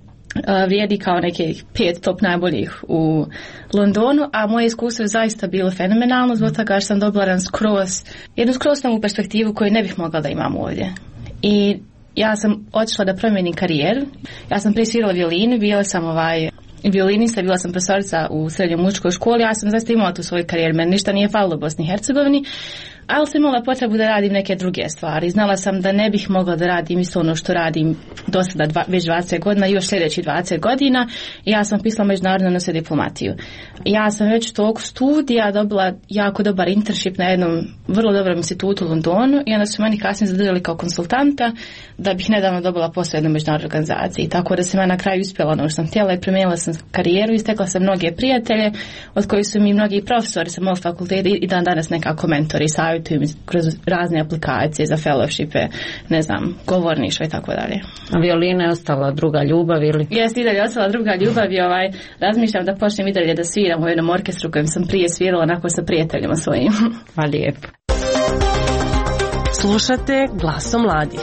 Uh, vrijedi kao nekih pet top najboljih u Londonu, a moje iskustvo je zaista bilo fenomenalno zbog toga što sam dobila jedan skroz, jednu skroz novu perspektivu koju ne bih mogla da imam ovdje. I ja sam otišla da promijenim karijeru. Ja sam prije svirala violinu, bila sam ovaj violinista, bila sam profesorica u srednjoj muzičkoj školi, ja sam zaista imala tu svoju karijeru, meni ništa nije falilo u Bosni i Hercegovini, ali sam imala potrebu da radim neke druge stvari. Znala sam da ne bih mogla da radim isto ono što radim do sada dva, već dvadeset godina i još sljedeći dvadeset godina i ja sam pisala međunarodne odnose diplomatiju. Ja sam već tog studija dobila jako dobar internship na jednom vrlo dobrom institutu u Londonu i onda su meni kasnije zadržali kao konsultanta da bih nedavno dobila posao jednu međunarodnu organizaciju. Tako da sam ja na kraju uspjela ono što sam htjela i promijenila sam karijeru i stekla sam mnoge prijatelje od kojih su mi mnogi profesori sa mog fakulteta i dan danas nekako mentori, savjetuju mi kroz razne aplikacije za fellowshipe, ne znam, govorništvo i tako dalje. A violina je ostala druga ljubav ili? Jeste i dalje ostala druga ljubav i ovaj, razmišljam da počnem i dalje da sviram u jednom orkestru kojem sam prije svirala onako sa prijateljima svojim. Pa lijepo. Slušate Glasom mladih.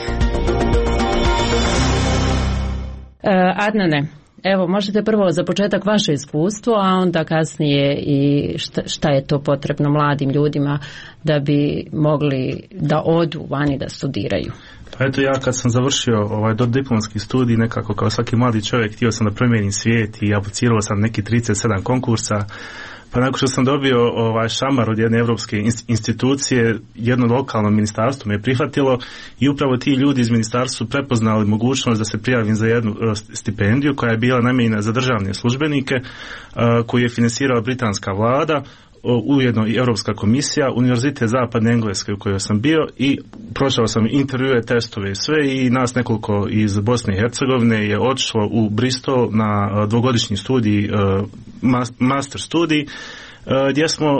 E, Adnane, evo možete prvo za početak vaše iskustvo, a onda kasnije i šta, šta je to potrebno mladim ljudima da bi mogli da odu vani da studiraju. Pa eto, ja kad sam završio ovaj dodiplomski studij, nekako kao svaki mladi čovjek htio sam da promijenim svijet i aplicirao sam neki trideset sedam konkursa. Pa nakon što sam dobio ovaj šamar od jedne evropske institucije, jedno lokalno ministarstvo me je prihvatilo i upravo ti ljudi iz ministarstva su prepoznali mogućnost da se prijavim za jednu stipendiju koja je bila namijenjena za državne službenike, koju je finansirala britanska vlada, ujedno i Europska komisija, Univerzitet Zapadne Engleske u kojoj sam bio i prošao sam intervjue, testove i sve i nas nekoliko iz Bosne i Hercegovine je otišlo u Bristol na dvogodišnji studij, master studij, gdje smo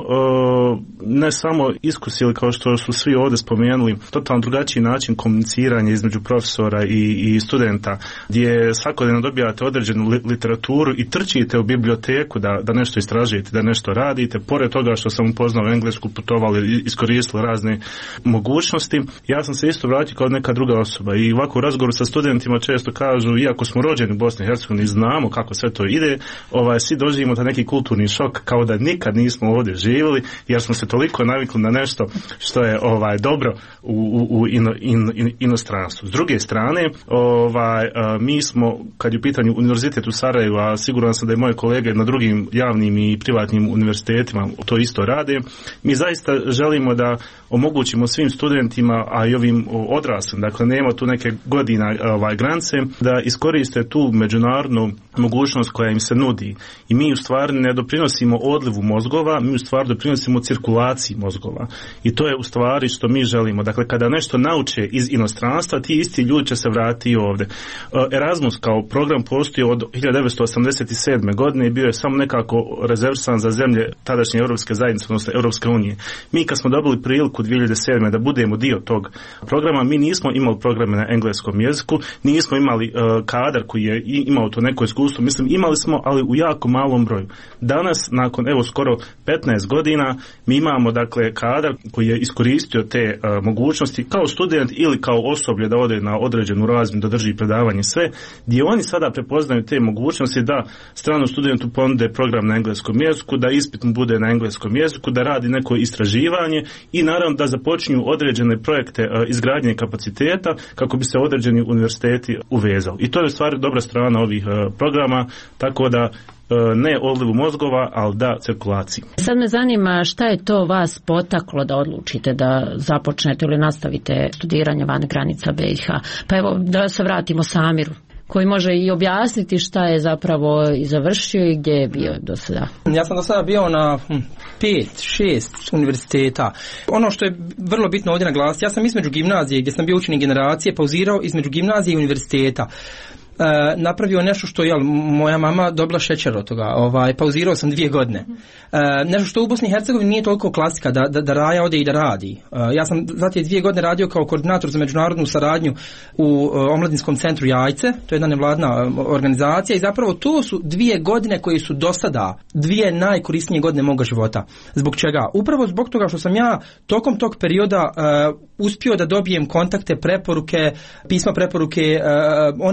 ne samo iskusili, kao što su svi ovdje spomenuli, totalno drugačiji način komuniciranja između profesora i, i studenta, gdje svakodnevno dobijate određenu literaturu i trčite u biblioteku da, da nešto istražujete, da nešto radite. Pored toga što sam upoznao englesku, putovali, iskoristili razne mogućnosti, ja sam se isto vratio kao neka druga osoba i ovako u razgovoru sa studentima često kažu, iako smo rođeni u Bosni i Hercegovini i znamo kako sve to ide, ovaj, svi doživimo taj neki kulturni šok kao da nikad nismo ovdje živjeli, jer smo se toliko navikli na nešto što je ovaj dobro u, u, u ino, in, in, inostranstvu. S druge strane, ovaj, mi smo, kad je u pitanju univerzitet u Sarajevu, a siguran sam da i moje kolege na drugim javnim i privatnim univerzitetima to isto rade, mi zaista želimo da omogućimo svim studentima, a i ovim odraslim, dakle nema tu neke godina ovaj, granice, da iskoriste tu međunarodnu mogućnost koja im se nudi. I mi u stvari ne doprinosimo odlivu mozgova, mi u stvari doprinosimo cirkulaciji mozgova. I to je u stvari što mi želimo. Dakle, kada nešto nauče iz inostranstva, ti isti ljudi će se vratiti ovdje. Erasmus kao program postoji od hiljadu devetsto osamdeset sedme godine i bio je samo nekako rezervisan za zemlje tadašnje Europske zajednice, odnosno Europske unije. Mi kad smo dobili priliku dvije hiljade sedme da budemo dio tog programa, mi nismo imali programe na engleskom jeziku, nismo imali uh, kadar koji je imao to neko iskustvo, mislim imali smo, ali u jako malom broju. Danas, nakon evo skoro petnaest godina, mi imamo dakle kadar koji je iskoristio te uh, mogućnosti kao student ili kao osoblje da ode na određenu razmjenu, da drži predavanje sve, gdje oni sada prepoznaju te mogućnosti da stranom studentu ponude program na engleskom jeziku, da ispit mu bude na engleskom jeziku, da radi neko istraživanje i naravno da započinju određene projekte uh, izgradnje kapaciteta kako bi se određeni univerziteti uvezali. I to je stvari dobra strana ovih uh, programa, tako da ne odlivu mozgova, ali da cirkulaciji. Sad me zanima šta je to vas potaklo da odlučite da započnete ili nastavite studiranje van granica B i H. Pa evo da se vratimo Samiru, koji može i objasniti šta je zapravo i završio i gdje je bio do sada. Ja sam do sada bio na hm, pet, šest univerziteta. Ono što je vrlo bitno ovdje naglasiti, ja sam između gimnazije gdje sam bio učenik generacije pauzirao između gimnazije i univerziteta. Uh, napravio nešto što je moja mama dobila šećer od toga, ovaj, pauzirao sam dvije godine. Uh, nešto što u Bosni i Hercegovini nije toliko klasika da, da, da Raja ode i da radi. Uh, ja sam zatim dvije godine radio kao koordinator za međunarodnu saradnju u uh, omladinskom centru Jajce, to je jedna nevladna uh, organizacija i zapravo to su dvije godine koje su do sada dvije najkorisnije godine moga života. Zbog čega? Upravo zbog toga što sam ja tokom tog perioda uh, uspio da dobijem kontakte, preporuke, pisma preporuke uh, onih ljudi s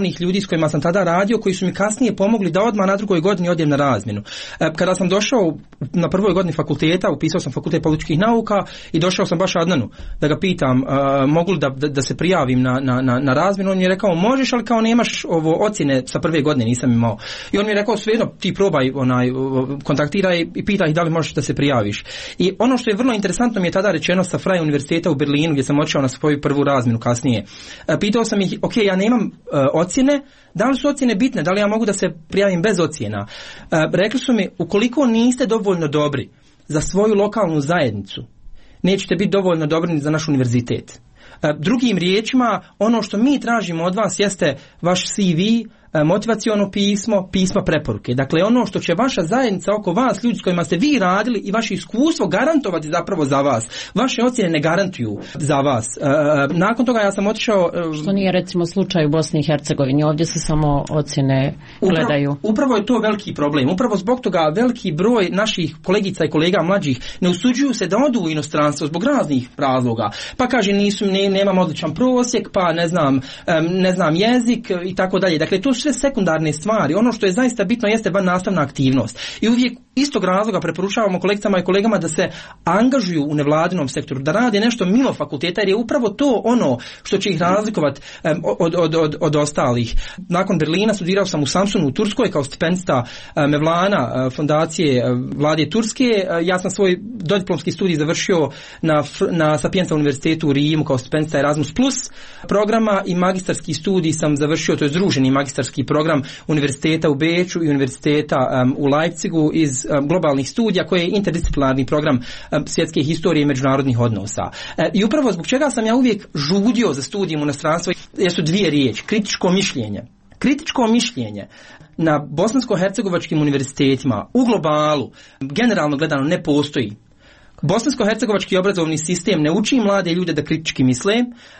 kojima sam tada radio, koji su mi kasnije pomogli da odmah na drugoj godini odem na razmjenu. Kada sam došao na prvoj godini fakulteta, upisao sam fakultet političkih nauka i došao sam baš Adnanu da ga pitam mogu li da, da, da se prijavim na, na, na, na razmjenu. On mi je rekao možeš, ali kao nemaš ovo ocjene sa prve godine, nisam imao. I on mi je rekao svejedno ti probaj, onaj, kontaktiraj i pitaj da li možeš da se prijaviš. I ono što je vrlo interesantno mi je tada rečeno sa Freie univerziteta u Berlinu, gdje sam otišao na svoju prvu razmjenu kasnije. Pitao sam ih, ok, ja nemam uh, ocjene, da li su ocjene bitne, da li ja mogu da se prijavim bez ocjena? Uh, rekli su mi, ukoliko niste dovoljno dobri za svoju lokalnu zajednicu, nećete biti dovoljno dobri za naš univerzitet. Uh, drugim riječima, ono što mi tražimo od vas jeste vaš C V, motivaciono pismo, pismo preporuke. Dakle, ono što će vaša zajednica oko vas, ljudi s kojima ste vi radili i vaše iskustvo garantovati zapravo za vas. Vaše ocjene ne garantuju za vas. E, nakon toga ja sam otišao... E, što nije recimo slučaj u Bosni i Hercegovini. Ovdje se samo ocjene gledaju. Upravo, upravo je to veliki problem. Upravo zbog toga veliki broj naših kolegica i kolega mlađih ne usuđuju se da odu u inostranstvo zbog raznih razloga. Pa kaže, nisu, ne, nemam odličan prosjek, pa ne znam, ne znam jezik i tako dalje. Dakle, to sve sekundarne stvari. Ono što je zaista bitno jeste van nastavna aktivnost. I uvijek istog razloga preporučavamo kolegicama i kolegama da se angažuju u nevladinom sektoru, da rade nešto mimo fakulteta, jer je upravo to ono što će ih razlikovati um, od, od, od, od ostalih. Nakon Berlina studirao sam u Samsunu u Turskoj kao stipendista uh, Mevlana uh, fondacije uh, vlade Turske. Uh, ja sam svoj dodiplomski studij završio na, na Sapienza univerzitetu u Rimu kao stipendista Erasmus plus programa i magistarski studij sam završio, to je združeni magistarski program univerziteta u Beču i univerziteta um, u Leipzigu iz um, globalnih studija, koji je interdisciplinarni program um, svjetske historije i međunarodnih odnosa. E, I upravo zbog čega sam ja uvijek žudio za studijem u inostranstvu, jesu dvije riječi, kritičko mišljenje. Kritičko mišljenje na bosansko-hercegovačkim univerzitetima u globalu generalno gledano ne postoji. Bosansko-hercegovački obrazovni sistem ne uči mlade ljude da kritički misle,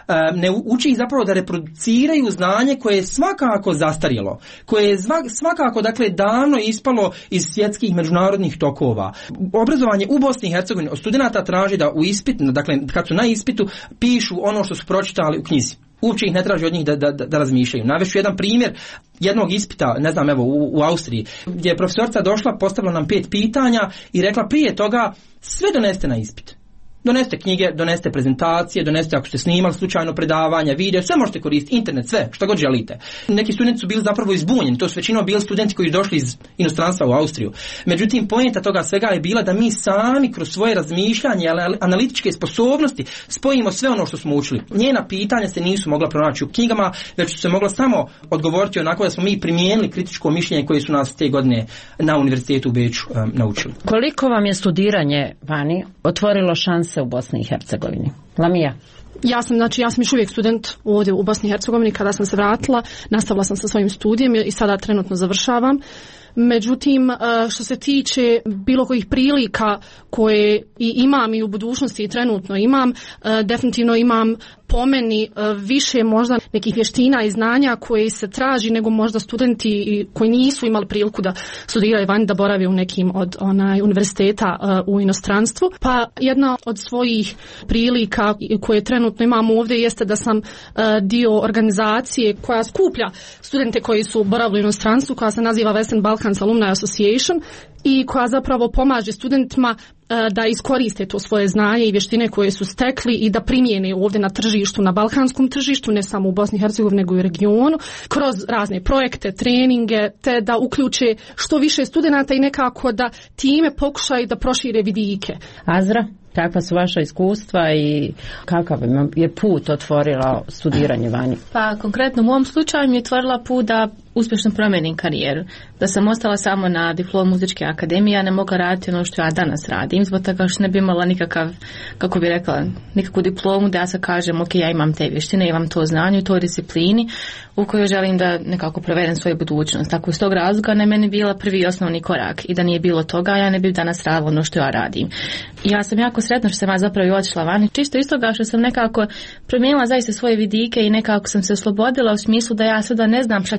ne uči ih zapravo da reproduciraju znanje koje je svakako zastarjelo, koje je svakako dakle davno ispalo iz svjetskih međunarodnih tokova. Obrazovanje u Bosni i Hercegovini od studenata traži da u ispitu, dakle kad su na ispitu, pišu ono što su pročitali u knjizi. Uopće ih ne traži od njih da, da, da razmišljaju. Navešću jedan primjer jednog ispita, ne znam, evo u, u Austriji, gdje je profesorica došla, postavila nam pet pitanja i rekla prije toga sve doneste na ispit. Donesite knjige, donesite prezentacije, donesite ako ste snimali slučajno predavanja, video, sve možete koristiti, internet, sve, što god želite. Neki studenti su bili zapravo izbunjeni, to su većinom bili studenti koji su došli iz inostranstva u Austriju. Međutim, poenta toga svega je bila da mi sami kroz svoje razmišljanje, analitičke sposobnosti spojimo sve ono što smo učili. Njena pitanja se nisu mogla pronaći u knjigama, već su se mogla samo odgovoriti onako da smo mi primijenili kritičko mišljenje koje su nas te godine na univerzitetu u Beču um, naučili. Koliko vam je studiranje vani otvorilo šanse u Bosni i Hercegovini? Lamija? Ja sam, znači, ja sam još uvijek student ovdje u Bosni i Hercegovini. Kada sam se vratila, nastavila sam sa svojim studijem i sada trenutno završavam. Međutim, što se tiče bilo kojih prilika koje i imam i u budućnosti i trenutno imam, definitivno imam po meni više možda nekih vještina i znanja koje se traži nego možda studenti koji nisu imali priliku da studiraju vani, da borave u nekim od onaj univerziteta u inostranstvu. Pa jedna od svojih prilika koje trenutno imam ovdje jeste da sam dio organizacije koja skuplja studente koji su boravili u inostranstvu, koja se naziva Western Balkans Alumni Association i koja zapravo pomaže studentima da iskoriste to svoje znanje i vještine koje su stekli i da primijene ovdje na tržištu, na balkanskom tržištu, ne samo u Bosni i Hercegovini nego i u regionu, kroz razne projekte, treninge, te da uključe što više studenata i nekako da time pokušaju da prošire vidike. Azra, kakva su vaša iskustva i kakav je put otvorila studiranje vani? Pa konkretno u mom slučaju mi je otvorila put da uspješno promijenim karijeru. Da sam ostala samo na diplomu muzičke akademije, ja ne mogla raditi ono što ja danas radim, zbog toga što ne bi imala nikakav, kako bi rekla, nikakvu diplomu da ja sad kažem, ok, ja imam te vještine, imam to znanje u toj disciplini u kojoj želim da nekako provedem svoju budućnost. Tako iz tog razloga na meni bila prvi i osnovni korak i da nije bilo toga, ja ne bih danas radila ono što ja radim. I ja sam jako sretna što sam ja zapravo i otišla vani, čisto iz toga što sam nekako promijenila zaista svoje vidike i nekako sam se oslobodila u smislu da ja sada ne znam šta ću raditi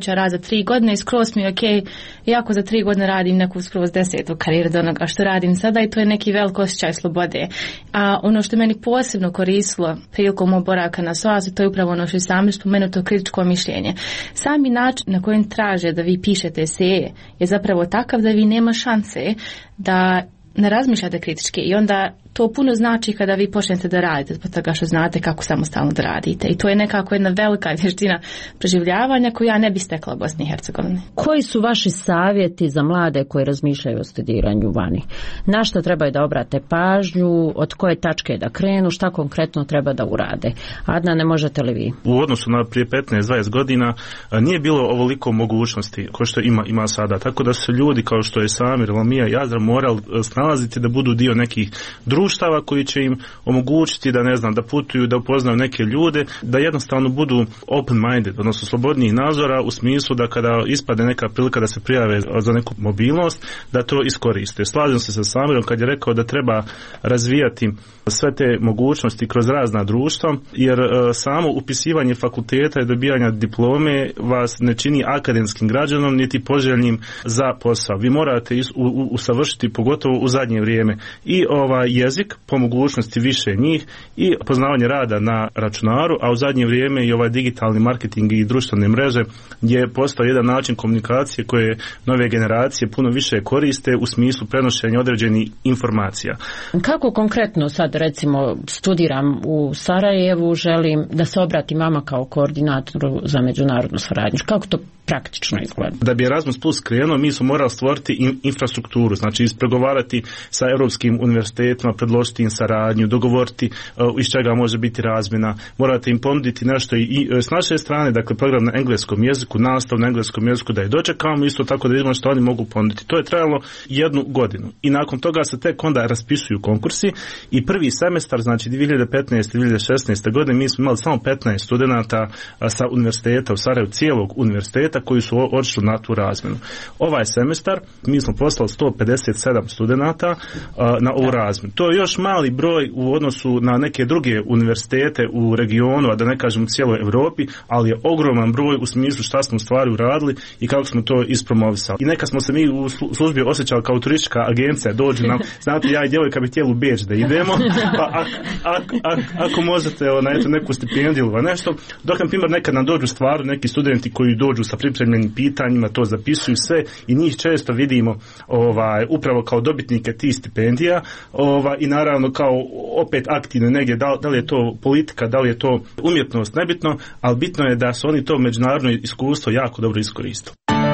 tri godine i skroz mi je ok, iako za tri godine radim neku skroz desetu karijeru do onoga što radim sada i to je neki velik osjećaj slobode. A ono što meni posebno koristilo prilikom mog boravka na S O A S-u, to je upravo ono što je sami spomenuto kritičko mišljenje. Sami način na kojem traže da vi pišete eseje je zapravo takav da vi nema šanse da ne razmišljate kritički i onda to puno znači kada vi počnete da radite zbog toga što znate kako samostalno da radite i to je nekako jedna velika vještina preživljavanja koju ja ne bi stekla u Bosni i Hercegovini. Koji su vaši savjeti za mlade koji razmišljaju o studiranju vani? Na što trebaju da obrate pažnju, od koje tačke da krenu, šta konkretno treba da urade? Adna, ne možete li vi? U odnosu na prije petnaest dvadeset godina nije bilo ovoliko mogućnosti kao što ima, ima sada, tako da su ljudi kao što je Samir, Lamija i Azra morali snalaziti da budu dio nekih društava koji će im omogućiti da ne znam da putuju, da upoznaju neke ljude, da jednostavno budu open minded, odnosno slobodniji nazora u smislu da kada ispade neka prilika da se prijave za neku mobilnost, da to iskoriste. Slažem se sa Samirom kad je rekao da treba razvijati sve te mogućnosti kroz razna društva, jer uh, samo upisivanje fakulteta i dobijanja diplome vas ne čini akademskim građanom niti poželjnim za posao. Vi morate is, u, u, usavršiti pogotovo u zadnje vrijeme i ovaj jezik, po mogućnosti više njih i poznavanje rada na računaru, a u zadnje vrijeme i ovaj digitalni marketing i društvene mreže je postao jedan način komunikacije koje nove generacije puno više koriste u smislu prenošenja određenih informacija. Kako konkretno sad recimo studiram u Sarajevu, želim da se obratim vama kao koordinatoru za međunarodnu suradnju. Kako to praktično izgleda? Da bi Erasmus Plus krenuo, mi smo morali stvoriti in, infrastrukturu, znači ispregovarati sa europskim univerzitetima, predložiti im saradnju, dogovoriti uh, iz čega može biti razmjena, morate im ponuditi nešto i, i s naše strane, dakle program na engleskom jeziku, nastav na engleskom jeziku da je dočekamo, isto tako da vidimo što oni mogu ponuditi. To je trajalo jednu godinu i nakon toga se tek onda raspisuju konkursi i prvi semestar, znači dvije hiljade petnaeste dvije hiljade šesnaeste godine mi smo imali samo petnaest studenata sa univerziteta u Sarajevu, cijelog univerziteta koji su odšli na tu razmjenu. Ovaj semestar mi smo poslali sto pedeset sedam studenata na ovu razmjenu. To je još mali broj u odnosu na neke druge univerzitete u regionu, a da ne kažem u cijeloj Europi, ali je ogroman broj u smislu šta smo u stvari uradili i kako smo to ispromovisali. I neka smo se mi u službi osjećali kao turistička agencija, dođu nam, znate, ja i djevojka bi htjeli u Beč da idemo, pa ak, ak, ak, ako možete ona, eto, neku stipendiju ili nešto, dok na primjer nekad nam dođu stvarno neki studenti koji dođu sa pripremljenim pitanjima, to zapisuju sve i njih često vidimo ovaj, upravo kao dobitnike tih stipendija ovaj, i naravno kao opet aktivne negdje, da, da li je to politika, da li je to umjetnost, nebitno, ali bitno je da su oni to međunarodno iskustvo jako dobro iskoristili.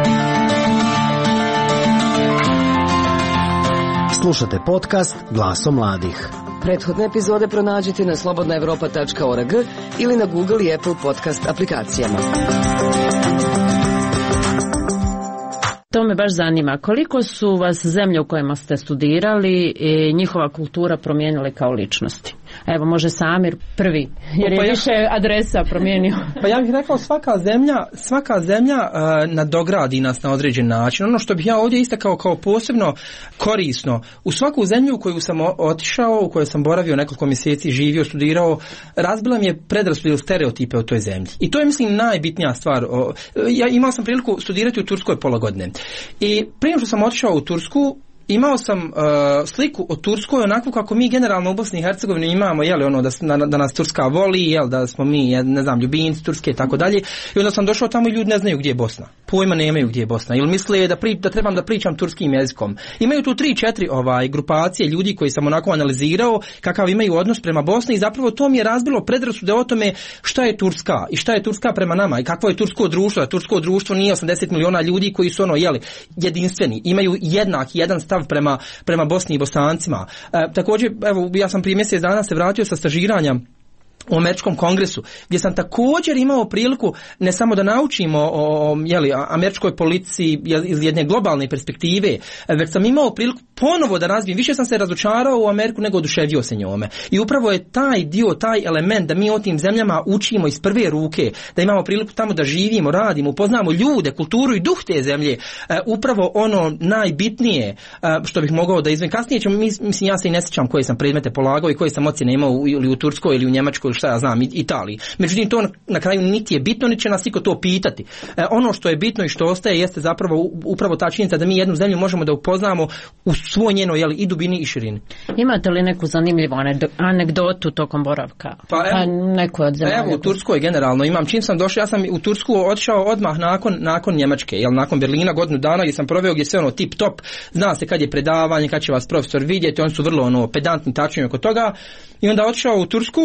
Slušate podcast Glasom mladih. Prethodne epizode pronađite na slobodna evropa tačka org ili na Google i Apple podcast aplikacijama. To me baš zanima. Koliko su vas zemlje u kojima ste studirali i njihova kultura promijenile kao ličnosti? Evo, može Samir prvi, jer je pa ja, više adresa promijenio. Pa ja bih rekao, svaka zemlja, svaka zemlja uh, nadogradi nas na određen način. Ono što bih ja ovdje istakao kao posebno korisno, u svaku zemlju u koju sam otišao, u kojoj sam boravio nekoliko mjeseci, živio, studirao, razbila mi je predrasude ili stereotipe o toj zemlji. I to je, mislim, najbitnija stvar. Ja imao sam priliku studirati u Turskoj pola godine. I prije što sam otišao u Tursku, imao sam uh, sliku o Turskoj onako kako mi generalno u Bosni i Hercegovini imamo, jeli, ono da, da, da nas Turska voli, jel, da smo mi, ne znam, ljubimci Turske i tako dalje. I onda sam došao tamo i ljudi ne znaju gdje je Bosna. Pojma nemaju gdje je Bosna. Ili misle da, pri, da trebam da pričam turskim jezikom. Imaju tu tri, četiri ovaj, grupacije ljudi koji sam onako analizirao kakav imaju odnos prema Bosni i zapravo to mi je razbilo predrasude o tome šta je Turska i šta je Turska prema nama i kakvo je tursko društvo. Da tursko društvo nije osamdeset miliona ljudi koji su ono, jeli, jedinstveni. Imaju jednak jedan stav prema, prema Bosni i Bosancima. E, također, evo, ja sam prije mjesec dana se vratio sa stažiranja u američkom kongresu, gdje sam također imao priliku ne samo da naučimo o, o jeli, američkoj politici iz jedne globalne perspektive, već sam imao priliku ponovo da razvijem. Više sam se razočarao u Ameriku nego oduševio se njome. I upravo je taj dio, taj element da mi o tim zemljama učimo iz prve ruke, da imamo priliku tamo da živimo, radimo, upoznamo ljude, kulturu i duh te zemlje, e, upravo ono najbitnije e, što bih mogao da izvem. Kasnije ćemo, mislim, ja se i ne sjećam koje sam predmete polagao i koje sam ocjene imao u, ili u Turskoj ili u Njemačkoj šta ja znam, Italiji. Međutim, to na kraju niti je bitno, niti će nas niko to pitati. E, ono što je bitno i što ostaje jeste zapravo upravo ta činjenica da mi jednu zemlju možemo da upoznamo u svoj njenoj jeli, i dubini i širini. Imate li neku zanimljivu anegdotu tokom boravka? Pa evo, pa neko od zemalja. Evo u Turskoj generalno imam, čim sam došao, ja sam u Tursku otišao odmah nakon, nakon Njemačke, jel, nakon Berlina, godinu dana gdje sam proveo gdje sve ono tip top, zna se kad je predavanje, kad će vas profesor vidjeti, oni su vrlo ono pedantni, tačni oko toga, i onda otišao u Tursku,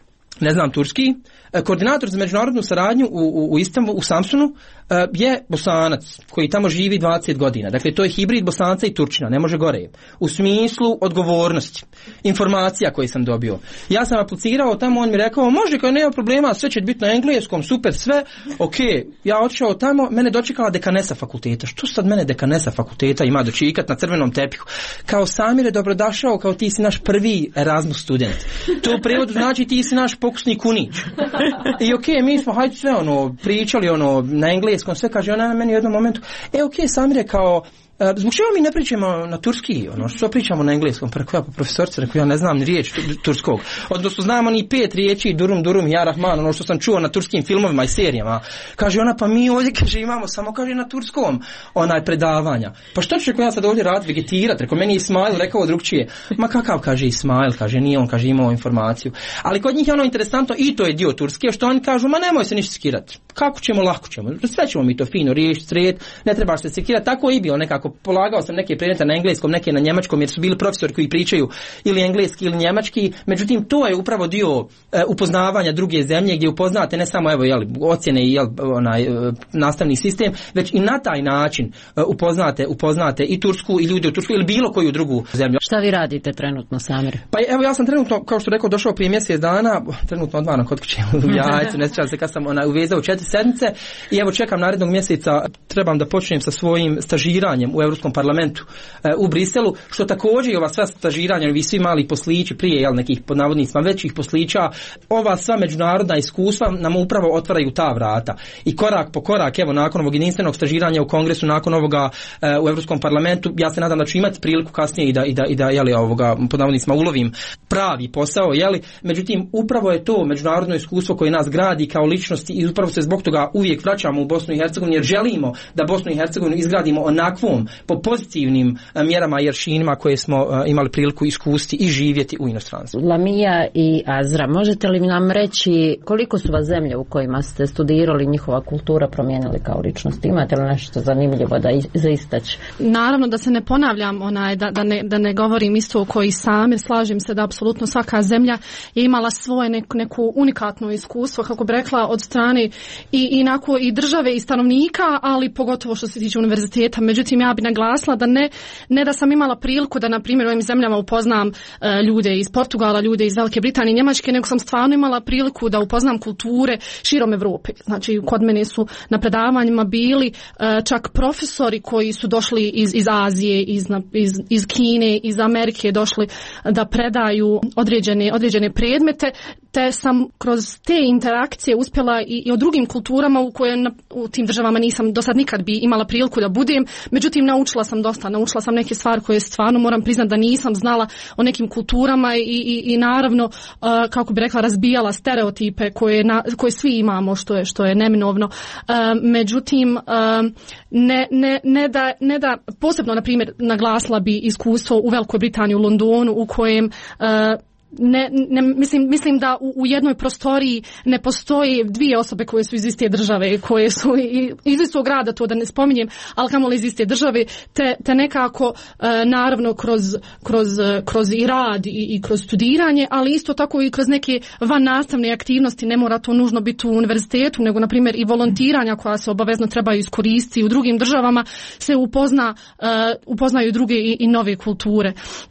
ne znam turski, koordinator za međunarodnu saradnju u, u, u Istanbulu, u Samsunu, je Bosanac koji tamo živi dvadeset godina. Dakle, to je hibrid Bosanca i Turčina, ne može gore. U smislu odgovornosti, informacija koje sam dobio. Ja sam aplicirao tamo, on mi rekao, može, kao nema problema, sve će biti na engleskom, super, sve, ok. Ja otišao tamo, mene dočekala dekanesa fakulteta. Što sad mene dekanesa fakulteta ima dočikat na crvenom tepihu? Kao Samire, dobrodošao, kao ti si naš prvi Erasmus student. To u prevodu znači ti si naš pokusni kunić. I ok, mi smo hajde sve ono, pričali ono, na engleskom, sve, kaže ona na meni u jednom momentu, e ok, Samire, kao, zbog čega mi ne pričamo na turski, ono, što pričamo na engleskom? Pa rekao ja, pa profesorce, rekao ja ne znam ni riječ turskog. Odnosno znamo ni pet riječi, durum, durum, ja rahman, ono što sam čuo na turskim filmovima i serijama. Kaže ona, pa mi ovdje, kaže, imamo samo, kaže, na turskom onaj predavanja. Pa što će ja sad ovdje raditi, vegetirati? Rekao, meni Ismail rekao drugčije. Ma kakav, kaže, Ismail, kaže, nije on, kaže, imao informaciju. Ali kod njih je ono interesantno, i to je dio Turske, što oni kažu, ma nemoj se ništa skirati. Kako ćemo, lako ćemo. Sve ćemo mi to fino riješiti, sred, ne trebaš se sekirati. Tako i bio nekako. Polagao sam neke predmete na engleskom, neke na njemačkom, jer su bili profesori koji pričaju ili engleski ili njemački. Međutim, to je upravo dio e, upoznavanja druge zemlje, gdje upoznate ne samo evo jel, ocjene i jel, onaj e, nastavni sistem, već i na taj način e, upoznate upoznate i Tursku i ljude u Tursku ili bilo koju drugu zemlju. Šta vi radite trenutno, Samir? Pa evo ja sam trenutno, kao što rekao, došao prije mjesec dana, trenutno odmah kod kuće u Jajcu, ne sjećam se kad sam onaj uvezao četiri sedmice i evo čekam narednog mjeseca, trebam da počnem sa svojim stažiranjem u Europskom parlamentu e, u Briselu, što također i ova sva stažiranja, vi svi mali poslići prije jel, nekih pod navodnicima većih poslića, ova sva međunarodna iskustva nam upravo otvaraju ta vrata. I korak po korak, evo nakon ovog jedinstvenog stažiranja u Kongresu, nakon ovoga e, u Europskom parlamentu, ja se nadam da ću imati priliku kasnije i da, i da, i da jeli, ovoga, pod navodnicima ulovim pravi posao, jeli. Međutim, upravo je to međunarodno iskustvo koje nas gradi kao ličnosti i upravo se zbog toga uvijek vraćamo u Bosnu i Hercegovinu, jer želimo da Bosnu i Hercegovinu izgradimo onakvom po pozitivnim mjerama i aršinima koje smo uh, imali priliku iskusti i živjeti u inostranstvu. Lamija i Azra, možete li nam reći koliko su vas zemlje u kojima ste studirali, njihova kultura promijenili kao ličnost? Imate li nešto zanimljivo da za istaći? Naravno da se ne ponavljam, onaj, da, da, ne, da ne govorim isto koji Samir, slažem se da apsolutno svaka zemlja je imala svoje neku, neku unikatno iskustvo, kako bi rekla, od strane i, inako, i države i stanovnika, ali pogotovo što se tiče univerziteta. Međutim, ja bi naglasila da ne, ne da sam imala priliku da na primjer u ovim zemljama upoznam e, ljude iz Portugala, ljude iz Velike Britanije, Njemačke, nego sam stvarno imala priliku da upoznam kulture širom Evrope. Znači, kod mene su na predavanjima bili e, čak profesori koji su došli iz, iz Azije, iz, iz, iz Kine, iz Amerike, došli da predaju određene, određene predmete, te sam kroz te interakcije uspjela i, i o drugim kulturama u koje na, u tim državama nisam do sad nikad bi imala priliku da budem. Međutim, naučila sam dosta, naučila sam neke stvari koje stvarno moram priznati da nisam znala o nekim kulturama i, i, i naravno, uh, kako bi rekla, razbijala stereotipe koje, na, koje svi imamo, što je, što je neminovno. Uh, međutim, uh, ne, ne, ne, da, ne da, posebno, na primjer, naglasila bi iskustvo u Velikoj Britaniji, u Londonu, u kojem uh, Ne, ne, mislim, mislim da u, u jednoj prostoriji ne postoji dvije osobe koje su iz iste države, koje su i, iz istog grada, to da ne spominjem, ali kamoli iz iste države, te, te nekako e, naravno kroz, kroz, kroz i rad i, i kroz studiranje, ali isto tako i kroz neke van nastavne aktivnosti, ne mora to nužno biti u univerzitetu, nego na primjer i volontiranja koja se obavezno trebaju iskoristiti u drugim državama, se upozna, e, upoznaju druge i, i nove kulture.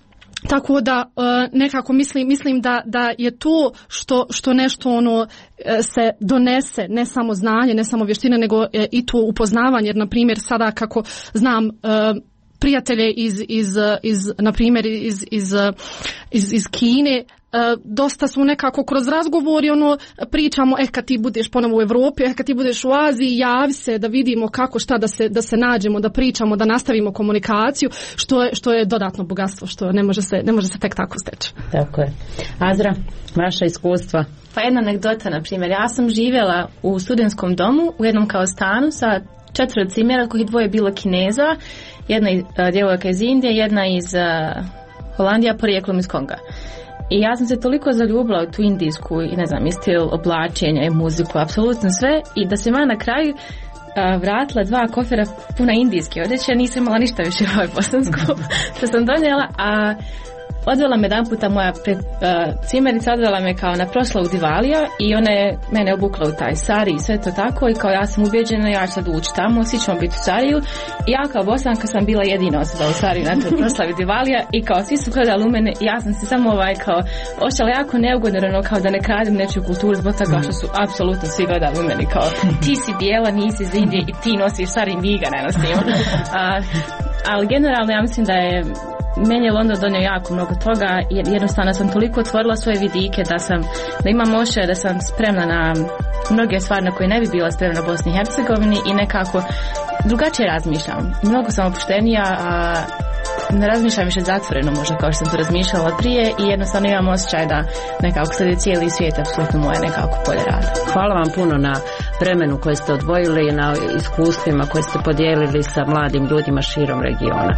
Tako da nekako mislim, mislim da, da je to što, što nešto ono se donese, ne samo znanje, ne samo vještine, nego i to upoznavanje. Jer, na primjer, sada kako znam prijatelje iz, iz, iz na primjer iz, iz, iz, iz Kine, dosta su nekako kroz razgovori ono pričamo, eh kad ti budeš ponovo u Europi, eh kad ti budeš u Aziji, javi se da vidimo kako šta da se da se nađemo, da pričamo, da nastavimo komunikaciju, što je što je dodatno bogatstvo, što ne može se ne može se tek tako steći. Tako je. Azra, vaša iskustva? Pa jedna anegdota, na primjer, ja sam živjela u studentskom domu u jednom kao stanu sa četvero cimera, kojih dvoje bilo Kineza, jedna uh, djevojka iz Indije, jedna iz uh, Holandija, porijeklom iz Konga. I ja sam se toliko zaljubila u tu indijsku i ne znam, i stil oblačenja i muziku, apsolutno sve, i da sam ja na kraju uh, vratila dva kofera puna indijske odjeće, nisam imala ništa više u ovoj bosansku što sam donijela, a odvela me jedan puta moja pred, uh, cimerica, odvela me kao na proslavu Divalija i ona je mene obukla u taj sari i sve to tako, i kao ja sam ubeđena, ja ću sad ući tamo, svi ćemo biti u sariju, i ja kao Bosanka sam bila jedina osoba u sariju na toj proslavi Divalija, i kao svi su gledali u mene, i ja sam se samo ovaj kao ošala jako neugodno, ono, kao da ne kradem nečiju kulturu zbog toga što su apsolutno svi gledali u mene kao ti si bijela, nisi iz Indije i ti nosiš sari, mi ga ne nosimo. A, ali generalno ja mislim da je meni je London donio jako mnogo toga, jer jednostavno sam toliko otvorila svoje vidike da sam, da imam ošće, da sam spremna na mnoge stvari na koje ne bi bila spremna u Bosni i Hercegovini, i nekako drugačije razmišljam. Mnogo sam opuštenija, a ne razmišljam više zatvoreno možda kao što sam to razmišljala prije, i jednostavno imam osjećaj da nekako sad je cijeli svijet apsolutno moje nekako polje rada. Hvala vam puno na vremenu koje ste odvojili, na iskustvima koje ste podijelili sa mladim ljudima širom regiona.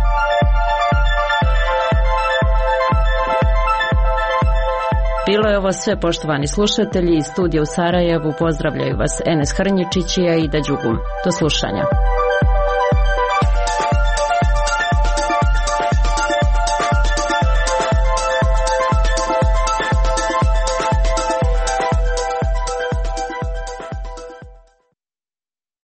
Bilo je ovo sve, poštovani slušatelji. Iz studija u Sarajevu pozdravljaju vas Enes Hrnjičić i Aida Đugum. Do slušanja.